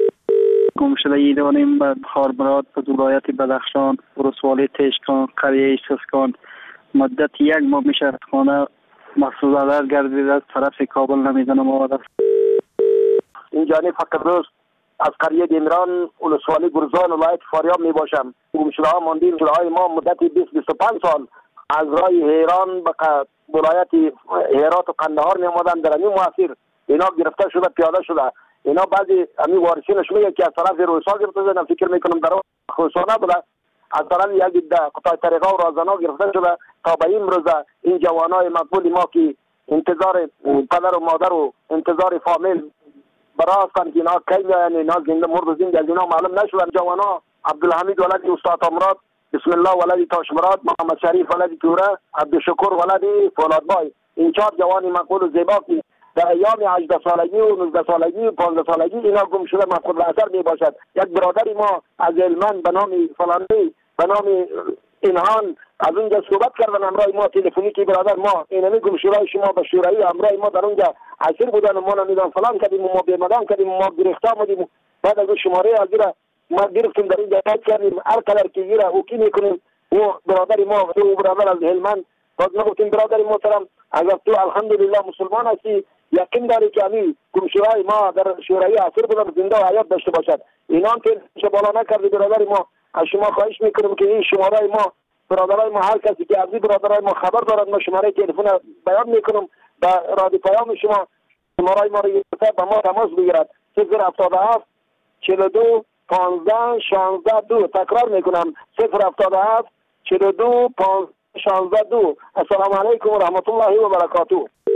گمشده داریم به خاربراد از ولایت بدخشان، ولسوالی تشکان، قریه سسکان. مدت یک ماه میشه از خانه مخصوص آور گردیده است. طرف کابل نمیزنم آمده است. این جانب فقط روز از قریه دیمران، ولسوالی گرزان، ولایت فاریاب می باشم. گمشده ها ماندیم جلوهای ما مدت بیست بیست و پنج سال از راه هیران به ولایت هرات و قندهار می آمدن. در همین مواسیر اینا گرفته شده، پیاده شده. اینا بعضی همین وارثینش میگه که از طرف روسا گرفته شده. فکر میکنم در خراسان بوده. از طرف یک قطاع طریقه و رازنا گرفته شده تا به این روز این جوانای مقبول ما که انتظار پدر و مادر و انتظار فامیل براستن که اینا کی میاین، اینا زنده مرد و زنده از اینا معلوم نشدن. جوانا عبدالحمید ولد استاد امراد بسم الله ولدی تاشمراد، محمد شریف ولدی توره، عبدالشکور ولدی فولادبای. این چهار جوان مقبول و زیبا که در ایام هجده سالگی و نوزده سالگی و پانزده سالگی اینا گم شده مفقود الاثر می باشد. یک برادری ما از هلمند به نام فلانی به نام اینهان از اونجا صحبت کردن همراه ما تلفنی که برادر ما اینمی گم شده شما به شورایی همراه ما در اونجا حاضر بودن و ما نمیدان فلان کردیم و ما بیمدان کردیم و ما گرفتار بودیم. بعد از شماره از ما گرفتیم در اینجا قید کردیم هر قدر که گیره اوکی میکنیم. و برادری ما و برادر از هلمند باز نگفتیم برادری محترم اگر تو الحمدلله مسلمان هستی یقین داری که همین گمشورای ما در شورایی حاضر بودن زنده و حیات داشته باشد. اینان که بالا نکردی برادری ما از شما خواهش میکنیم که این شماره ما برادرای ما هر کسی که از این برادرای ما خبر دارد ما شماره تلفن بیان میکنم به رادیو پیام شما شماره ما رو گرفته به ما تماس بگیرد صفر هفتاد و هفت چهل و دو پانزده شانزده دو. تکرار میکنم صفر هفتاد و هفت چهل و دو پانزده شانزده دو. السلام علیکم و رحمت الله و برکاته.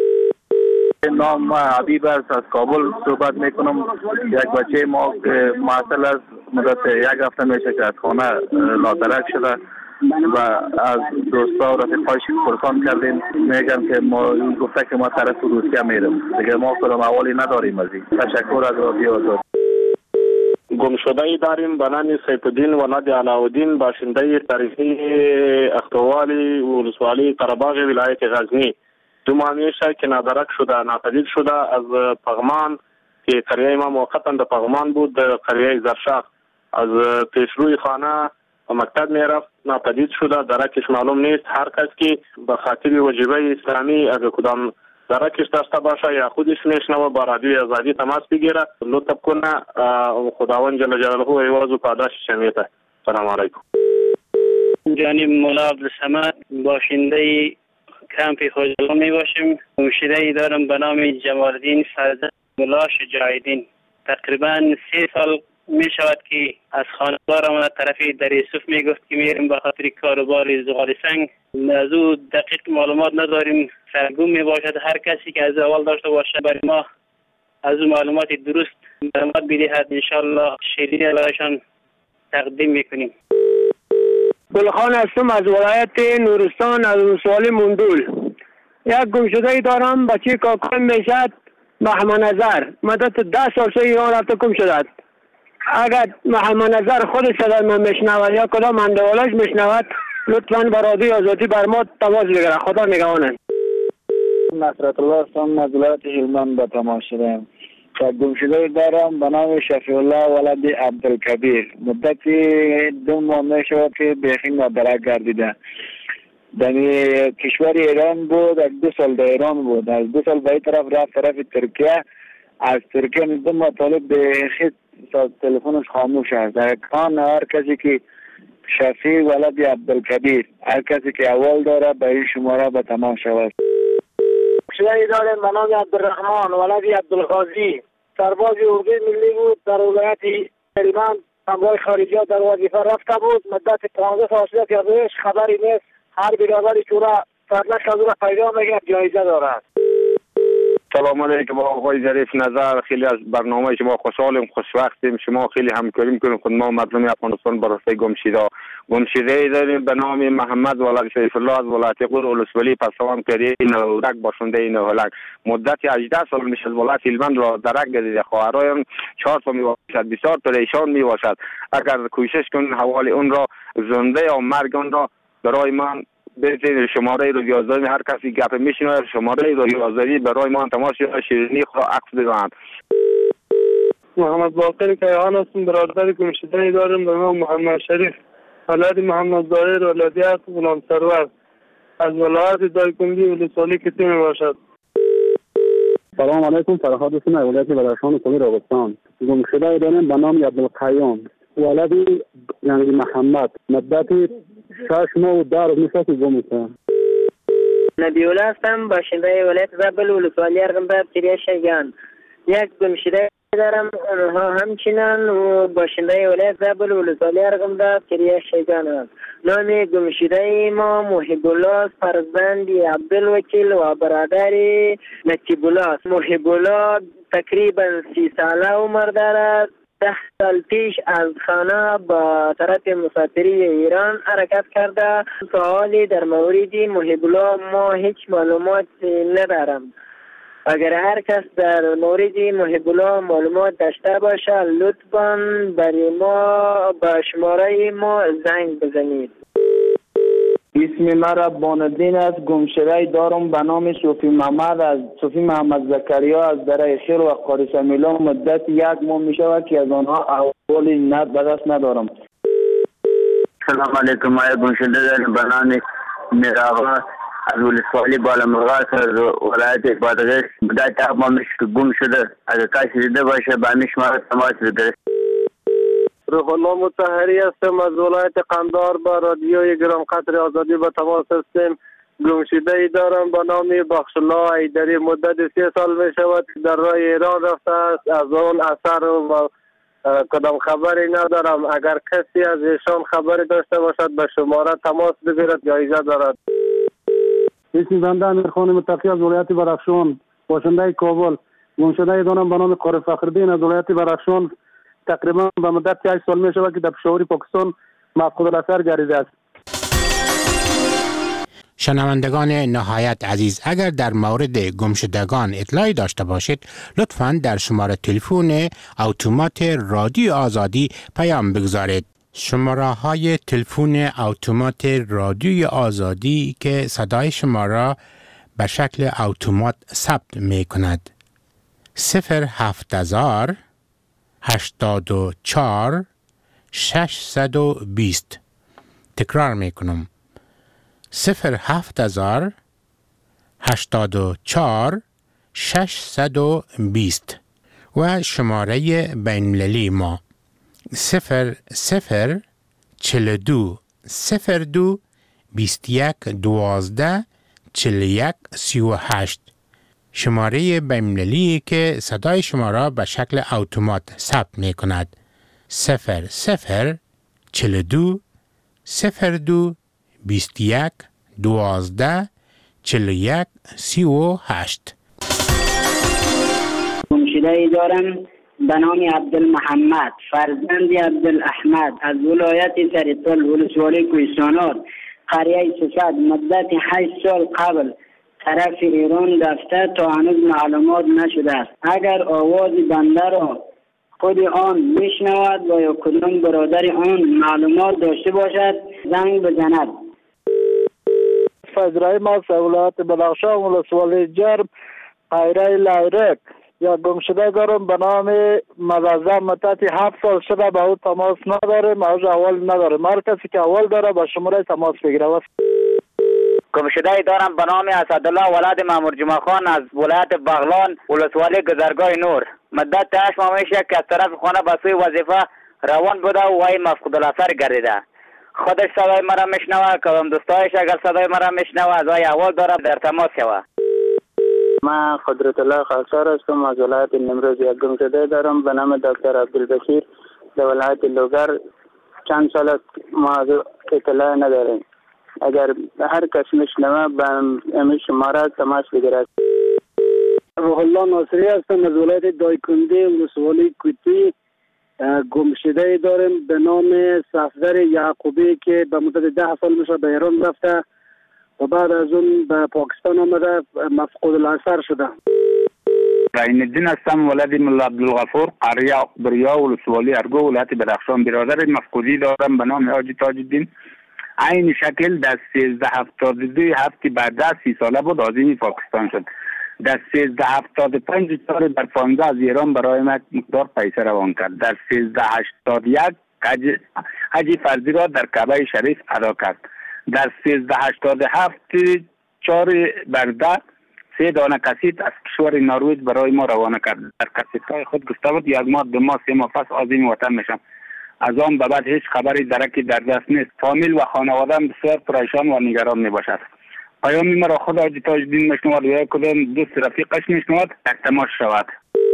نام حبیب است، از کابل صحبت میکنم. یک بچه ما معطل است، مدت یک هفته میشه که از خانه نادرک شده و از دوستا و رفیقایش پرسان کردیم میگن که ما گفته که ما طرف روسیه میرم دیگه ما کدام احوالی نداریم. از این تشکر از رادیو آزاد. گم شده ای داریم به نام سیف الدین ولد علاءالدین باشنده تاریخی اختوالی ولسوالی قره‌باغ ولایت غزنی. دو ماه میشه که نادرک شده ناپدید شده از پغمان که قریه ما موقتا در پغمان بود در قریه زرشاق از پیشروی خانه و مکتب میرفت ناپدید شده درکش معلوم نیست. هر کس که به خاطر وجیبه اسلامی اگر کدام درکش داشته باشه یا خودش میشنوه با رادیوی آزادی تماس بگیره لطف کنه خداوند جل جلاله ایواز و پاداشش میده. سلام علیکم. جانب مولا عبدالصمد باشنده کمپ خوجلو می باشیم. مشیده ای دارم به نام جمالدین فرزند مولا شجاعالدین. تقریبا سه سال می شود که از خانوارم از طرف در یوسف می گفت که میریم به خاطر کاروبار زغال سنگ. از او دقیق معلومات نداریم، سرگم می باشد. هر کسی که از اول داشته باشه برای ما از او معلومات درست معلومات بدهد انشالله شیرین برایشان تقدیم میکنیم. گلخان هستم از ولایت نورستان از ولسوالی مندول. یک گمشده ای دارم بچه کاکم میشد محمد نظر مدت ده سال سه ایران رفته گم شده. اگر محمد نظر خود صدای من میشنود یا کدام اندوالش میشنود لطفاً به رادیو آزادی بر ما تماس بگیره. خدا نگهبانت. نصرت الله هستم از ولایت هلمند به تماس شدم. یک گمشده دارم به نام شفیع الله ولد عبدالکبیر. مدتی دو ماه میشود که بیخی نادرک گردیده. در کشور ایران بود، از دو سال در ایران بود. از دو سال به این طرف رفت طرف ترکیه. از ترکیه دو ماه طالب بیخی تلفنش خاموش است. در کان هر کسی که شفیع ولد عبدالکبیر هر کسی که اول داره به این شماره به تمام شود. شیعی داریم به نام عبدالرحمن ولد عبدالغازی. سرباز اردوی ملی بود در ولایت هلمند. همراه خارجی‌ها در وظیفه رفته بود. مدت پانزده سال شده که ازش خبری نیست. هر برادری که را سرلش از او را پیدا میگه جایزه دارد. سلام علیکم آقای ظریف نظر. خیلی از برنامه شما خوشحالیم، خوشوقتیم. شما خیلی همکاری میکنیم خود ما مردم افغانستان برای گمشده گمشده ای داریم به نام محمد ولد سیف الله از ولایت غور ولسوالی پسوان کریه نورک باشنده نورک. مدت هجده سال میشه از ولایت هلمند را درک گردیده. خواهرای چهار تا میباشد، بسیار پریشان میباشد. اگر کوشش کنید حوالی اون را زنده یا مرگ اون را برای من بزنید. شماره رادیو آزادی هر کسی گپ میشنوه شماره رادیو آزادی برای ما تماس یا شیرینی خود عکس بزنند. محمد باقر کیهان هستم. برادر گمشده دارم به نام محمد شریف ولد محمد ظاهر ولد یعقوب غلام سرور از ولایت دایکنډي ولسوالی کتی می باشد. سلام علیکم. فرهاد هستم از ولایت بدخشان کویر راغستان. گمشده دارم به نام عبدالقیوم ولد یعنی محمد مدت شش ماه و ده روز میشه که گم شده. نبی الله هستم باشنده ولایت زابل ولسوالی ارغنداب کریه شیگان. یک گمشده دارم همچنان و باشنده ولایت زابل ولسوالی ارغنداب کریه شیگان است. نام گمشده ما محب الله فرزند عبدالوکیل و برادر نجیب الله است. محب الله تقریبا سی ساله عمر دارد. ده سال پیش از خانه با طرف مسافری ایران حرکت کرده. تا حالی در مورد محب الله ما هیچ معلومات ندارم. اگر هر کس در مورد محب الله معلومات داشته باشه لطفاً برای ما با شماره ما زنگ بزنید. اسم مرا بانالدین است. گمشده دارم به نام صوفی محمد از صوفی محمد زکریا از دره خیر و قاری میلان. مدت یک ماه می شود که از آنها احوالی ند به دست ندارم. سلام علیکم. ما گمشده دارم به نام میراغا از ولسوالی بالامرغاز از ولایت بادغیس. مدت یک ماه می که گم شده. اگر کسی دیده باشه به همین شماره تماس بگیرید. روح الله مطهری هستم از ولایت قندهار. با رادیوی گرام قدر آزادی به تماس هستیم. گمشده ای دارم به نام بخش الله ایدری. مدت سه سال می شود در راه ایران رفته است. از آن اثر و کدام خبری ندارم. اگر کسی از ایشان خبری داشته باشد به شماره تماس بگیرد جایزه دارد. اسم بنده امیرخان متقی از ولایت بدخشان، باشنده کابل. گمشده ای دارم به نام قاری فخرالدین از ولایت بدخشان. تقریبا به مدت یک سال می شود که در پشاور پاکستان مفقود الاثر گردیده است. شنوندگان نهایت عزیز، اگر در مورد گمشدگان اطلاعی داشته باشید لطفاً در شماره تلفن اتومات رادیو آزادی پیام بگذارید. شماره های تلفن اتومات رادیو آزادی که صدای شما را به شکل اتومات ثبت می کند: صفر هفت هزار هشتاد و چهار ششصد و بیست. تکرار می کنم: صفر هفت هزار هشتاد و چهار ششصد و بیست. و شماره بین‌المللی ما صفر صفر چهل و دو صفر دو بیست و یک دوازده چهل و یک سی و هشت. شماره بین‌المللی که صدای شما را به شکل اتومات ثبت می کند: صفر صفر چهل و دو صفر دو بیست و یک دوازده چهل و یک سی و هشت. گمشده ای دارم به نام عبدالمحمد فرزند عبدالاحمد از ولایت سرطال ولسوالی کوهستانات قریه سفید. مدت هشت سال قبل طرف ایران رفته تا هنوز معلومات نشده است. اگر آواز بنده را خود آن میشنود و یا کدام برادر آن معلومات داشته باشد زنگ بزند. فضرای ما ولایت بدخشان ولسوالی جرم قیره لیرک. یا گمشده دارم به نام مظظم. مدت هفت سال شده به او تماس نداره. موضوع اول نداره. هر کسی که اول داره با شماره تماس بگیره. گمشده دارم به نام اسدالله ولد مامور جمعه خان از ولایت بغلان ولسوالی گذرگاه نور. مدت هشت ماه میشه که از طرف خانه به سوی وظیفه روان بوده و وی مفقود الاثر گردیده. خودش صدای مرا میشنوه، کدام دوستایش اگر صدای مرا میشنوه از وی اول داره در تماس شوه. من قدرت الله خالصار هستم از ولایت نیمروز. یک گمشده دارم به نام دکتر عبدالبشیر در ولایت لوگر. چند سال است ما اطلاع نداریم. اگر هر کس میشنوه به امی شماره تماس بگیرد. روح الله ناصری هستم از ولایت دایکنده ولسوالی کویتی. گمشده داریم به نام صفدر یعقوبی که به مدت ده سال میشه به ایران رفته و بعد از اون به پاکستان آمده مفقود الاثر شده. عین الدین هستم ولد ملا عبدالغفور قریه بریا ولسوالی ارگو ولایت بدخشان. برادر مفقودی دارم به نام حاجی تاج الدین. عین شکل در سیزده هفتاد و دو هفته بعد از سی ساله بود آزمی پاکستان شد. در سیزده هفتاد و پنج چهار در پانزده از ایران برای من مقدار پیسه روان کرد. در سیزده هشتاد و یک حج فرضی را در کعبه شریف ادا کرد. در سیزده هشتاد و هفت چهار برده سه دانه کسیت از کشور نروژ برای ما روانه کرد. در کسیت های خود گفته بود یک ماه دو ماه سه ماه پس آزمی وطن میشم. از آن به بعد هیچ خبری درکی در دست نیست. فامیل و خانواده بسیار پریشان و نگران می باشد. پیام مرا خود حاجی تاج الدین میشنود و یا کدام دوست رفیقش میشنود در تماس شود.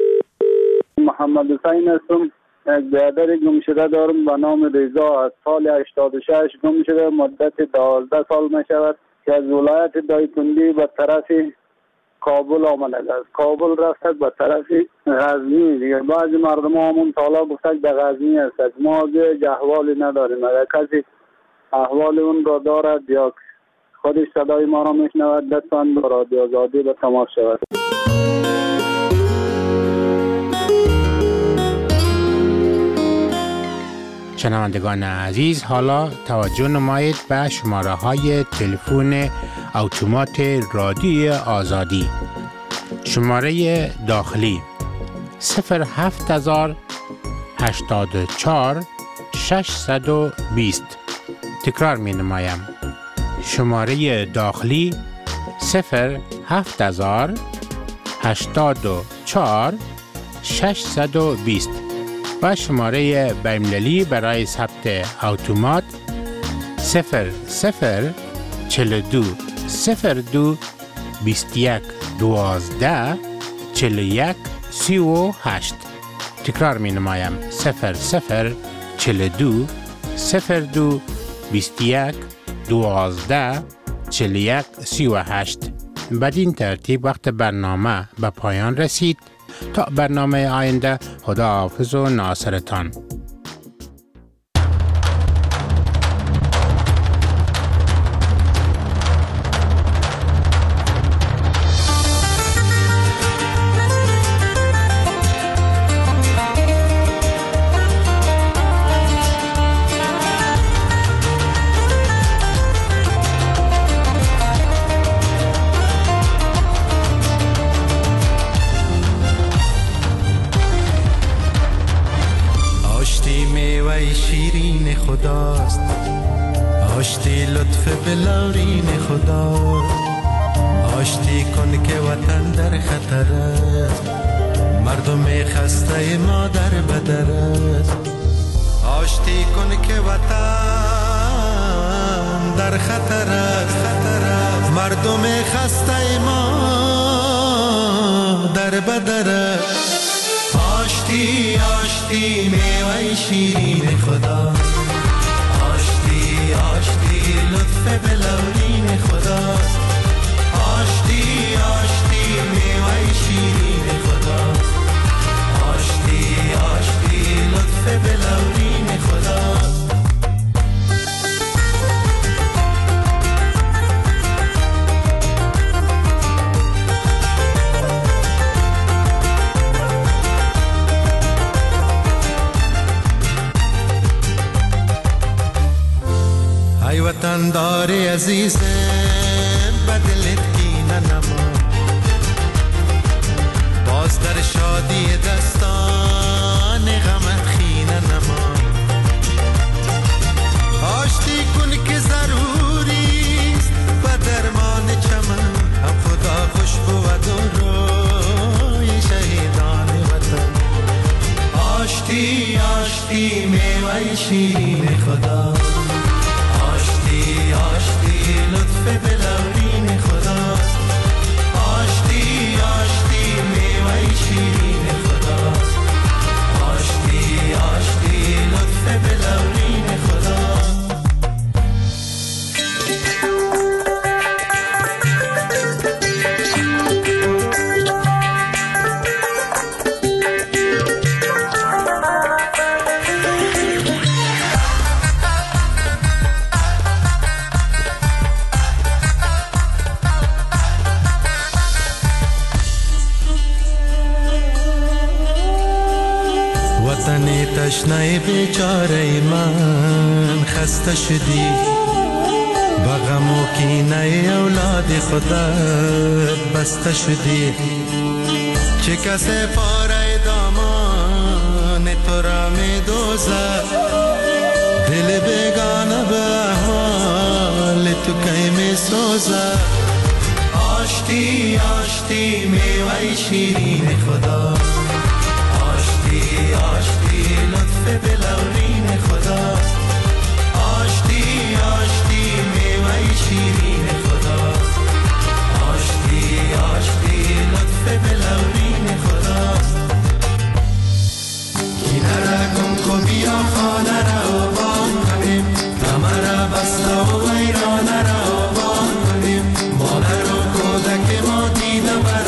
محمد حسین هستم. یک برادر گمشده دارم به نام رضا از سال هشتاد و شش گم شده. مدت دوازده سال می شود که از ولایت دایکنده به طرف کابل آمده است. کابل رفت به طرف غزنی دیگه. بعضی مردم همون تالا گفتن به غزنی است. ما دیگه احوالی نداریم. اگر کسی احوال اون را دارد یا خودش صدای ما را میشنود لطفاً به رادیو آزادی به تماس شود. شنوندگان عزیز، حالا توجه نمایید به شماره های تلفن اتومات رادیو آزادی. شماره داخلی صفر هفت هزار هشتاد و چهار ششصد و بیست. تکرار می نمایم. شماره داخلی صفر هفت هزار هشتاد و چهار ششصد و بیست و شماره بین‌المللی برای ثبت اتومات صفر صفر چهل و دو صفر دو بیست و یک دوازده چهل و یک سی و هشت. تکرار می نمایم. صفر صفر چهل و دو صفر دو بیست و یک دوازده چهل و یک سی و هشت. بدین ترتیب وقت برنامه به پایان رسید. تا برنامه آینده، خداحافظ و ناصرتان. خداست آشتی لطف بلورین خدا آشتی کن که وطن در خطر است مردم خسته ما در بدر است آشتی کن که وطن در خطر است مردم خسته ما در بدر است آشتی آشتی میوه شیرین خدا آشتی آشتی لطف بلورین خدا آشتی آشتی میوه شیرین خدا آشتی آشتی لطف بلورین خدا ای وطن داری عزیزم بدلت کینه نما باز در شادی دستان غمت خینه نما آشتی کن که ضروریست و درمان چمن هم خدا خوش بود و روی شهیدان وطن آشتی آشتی میوه شیرین خدا آشتی لطف بلورین خدا آشتی آشتی میوه شیرین خدا آشتی آشتی لطف بلورین خدا تشنه بیچاره من خسته شدی با غم و کینه اولاد خودت بسته شدی چه کسی پاره دامان تو را می دوزد دل بیگانه به احوال تو کی می سوزد آشتی آشتی میوه شیرین خدا آشتی آشتی لطف بلورین خدا آشتی آشتی میوه شیرین خدا آشتی آشتی لطف بلورین خدا کینه را کن کو بیا خانه را آبان کنیم غمه را بسته و ویرانه را آبان کنیم مادر و کودک ما دیده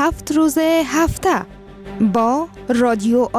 هفت روز هفته با رادیو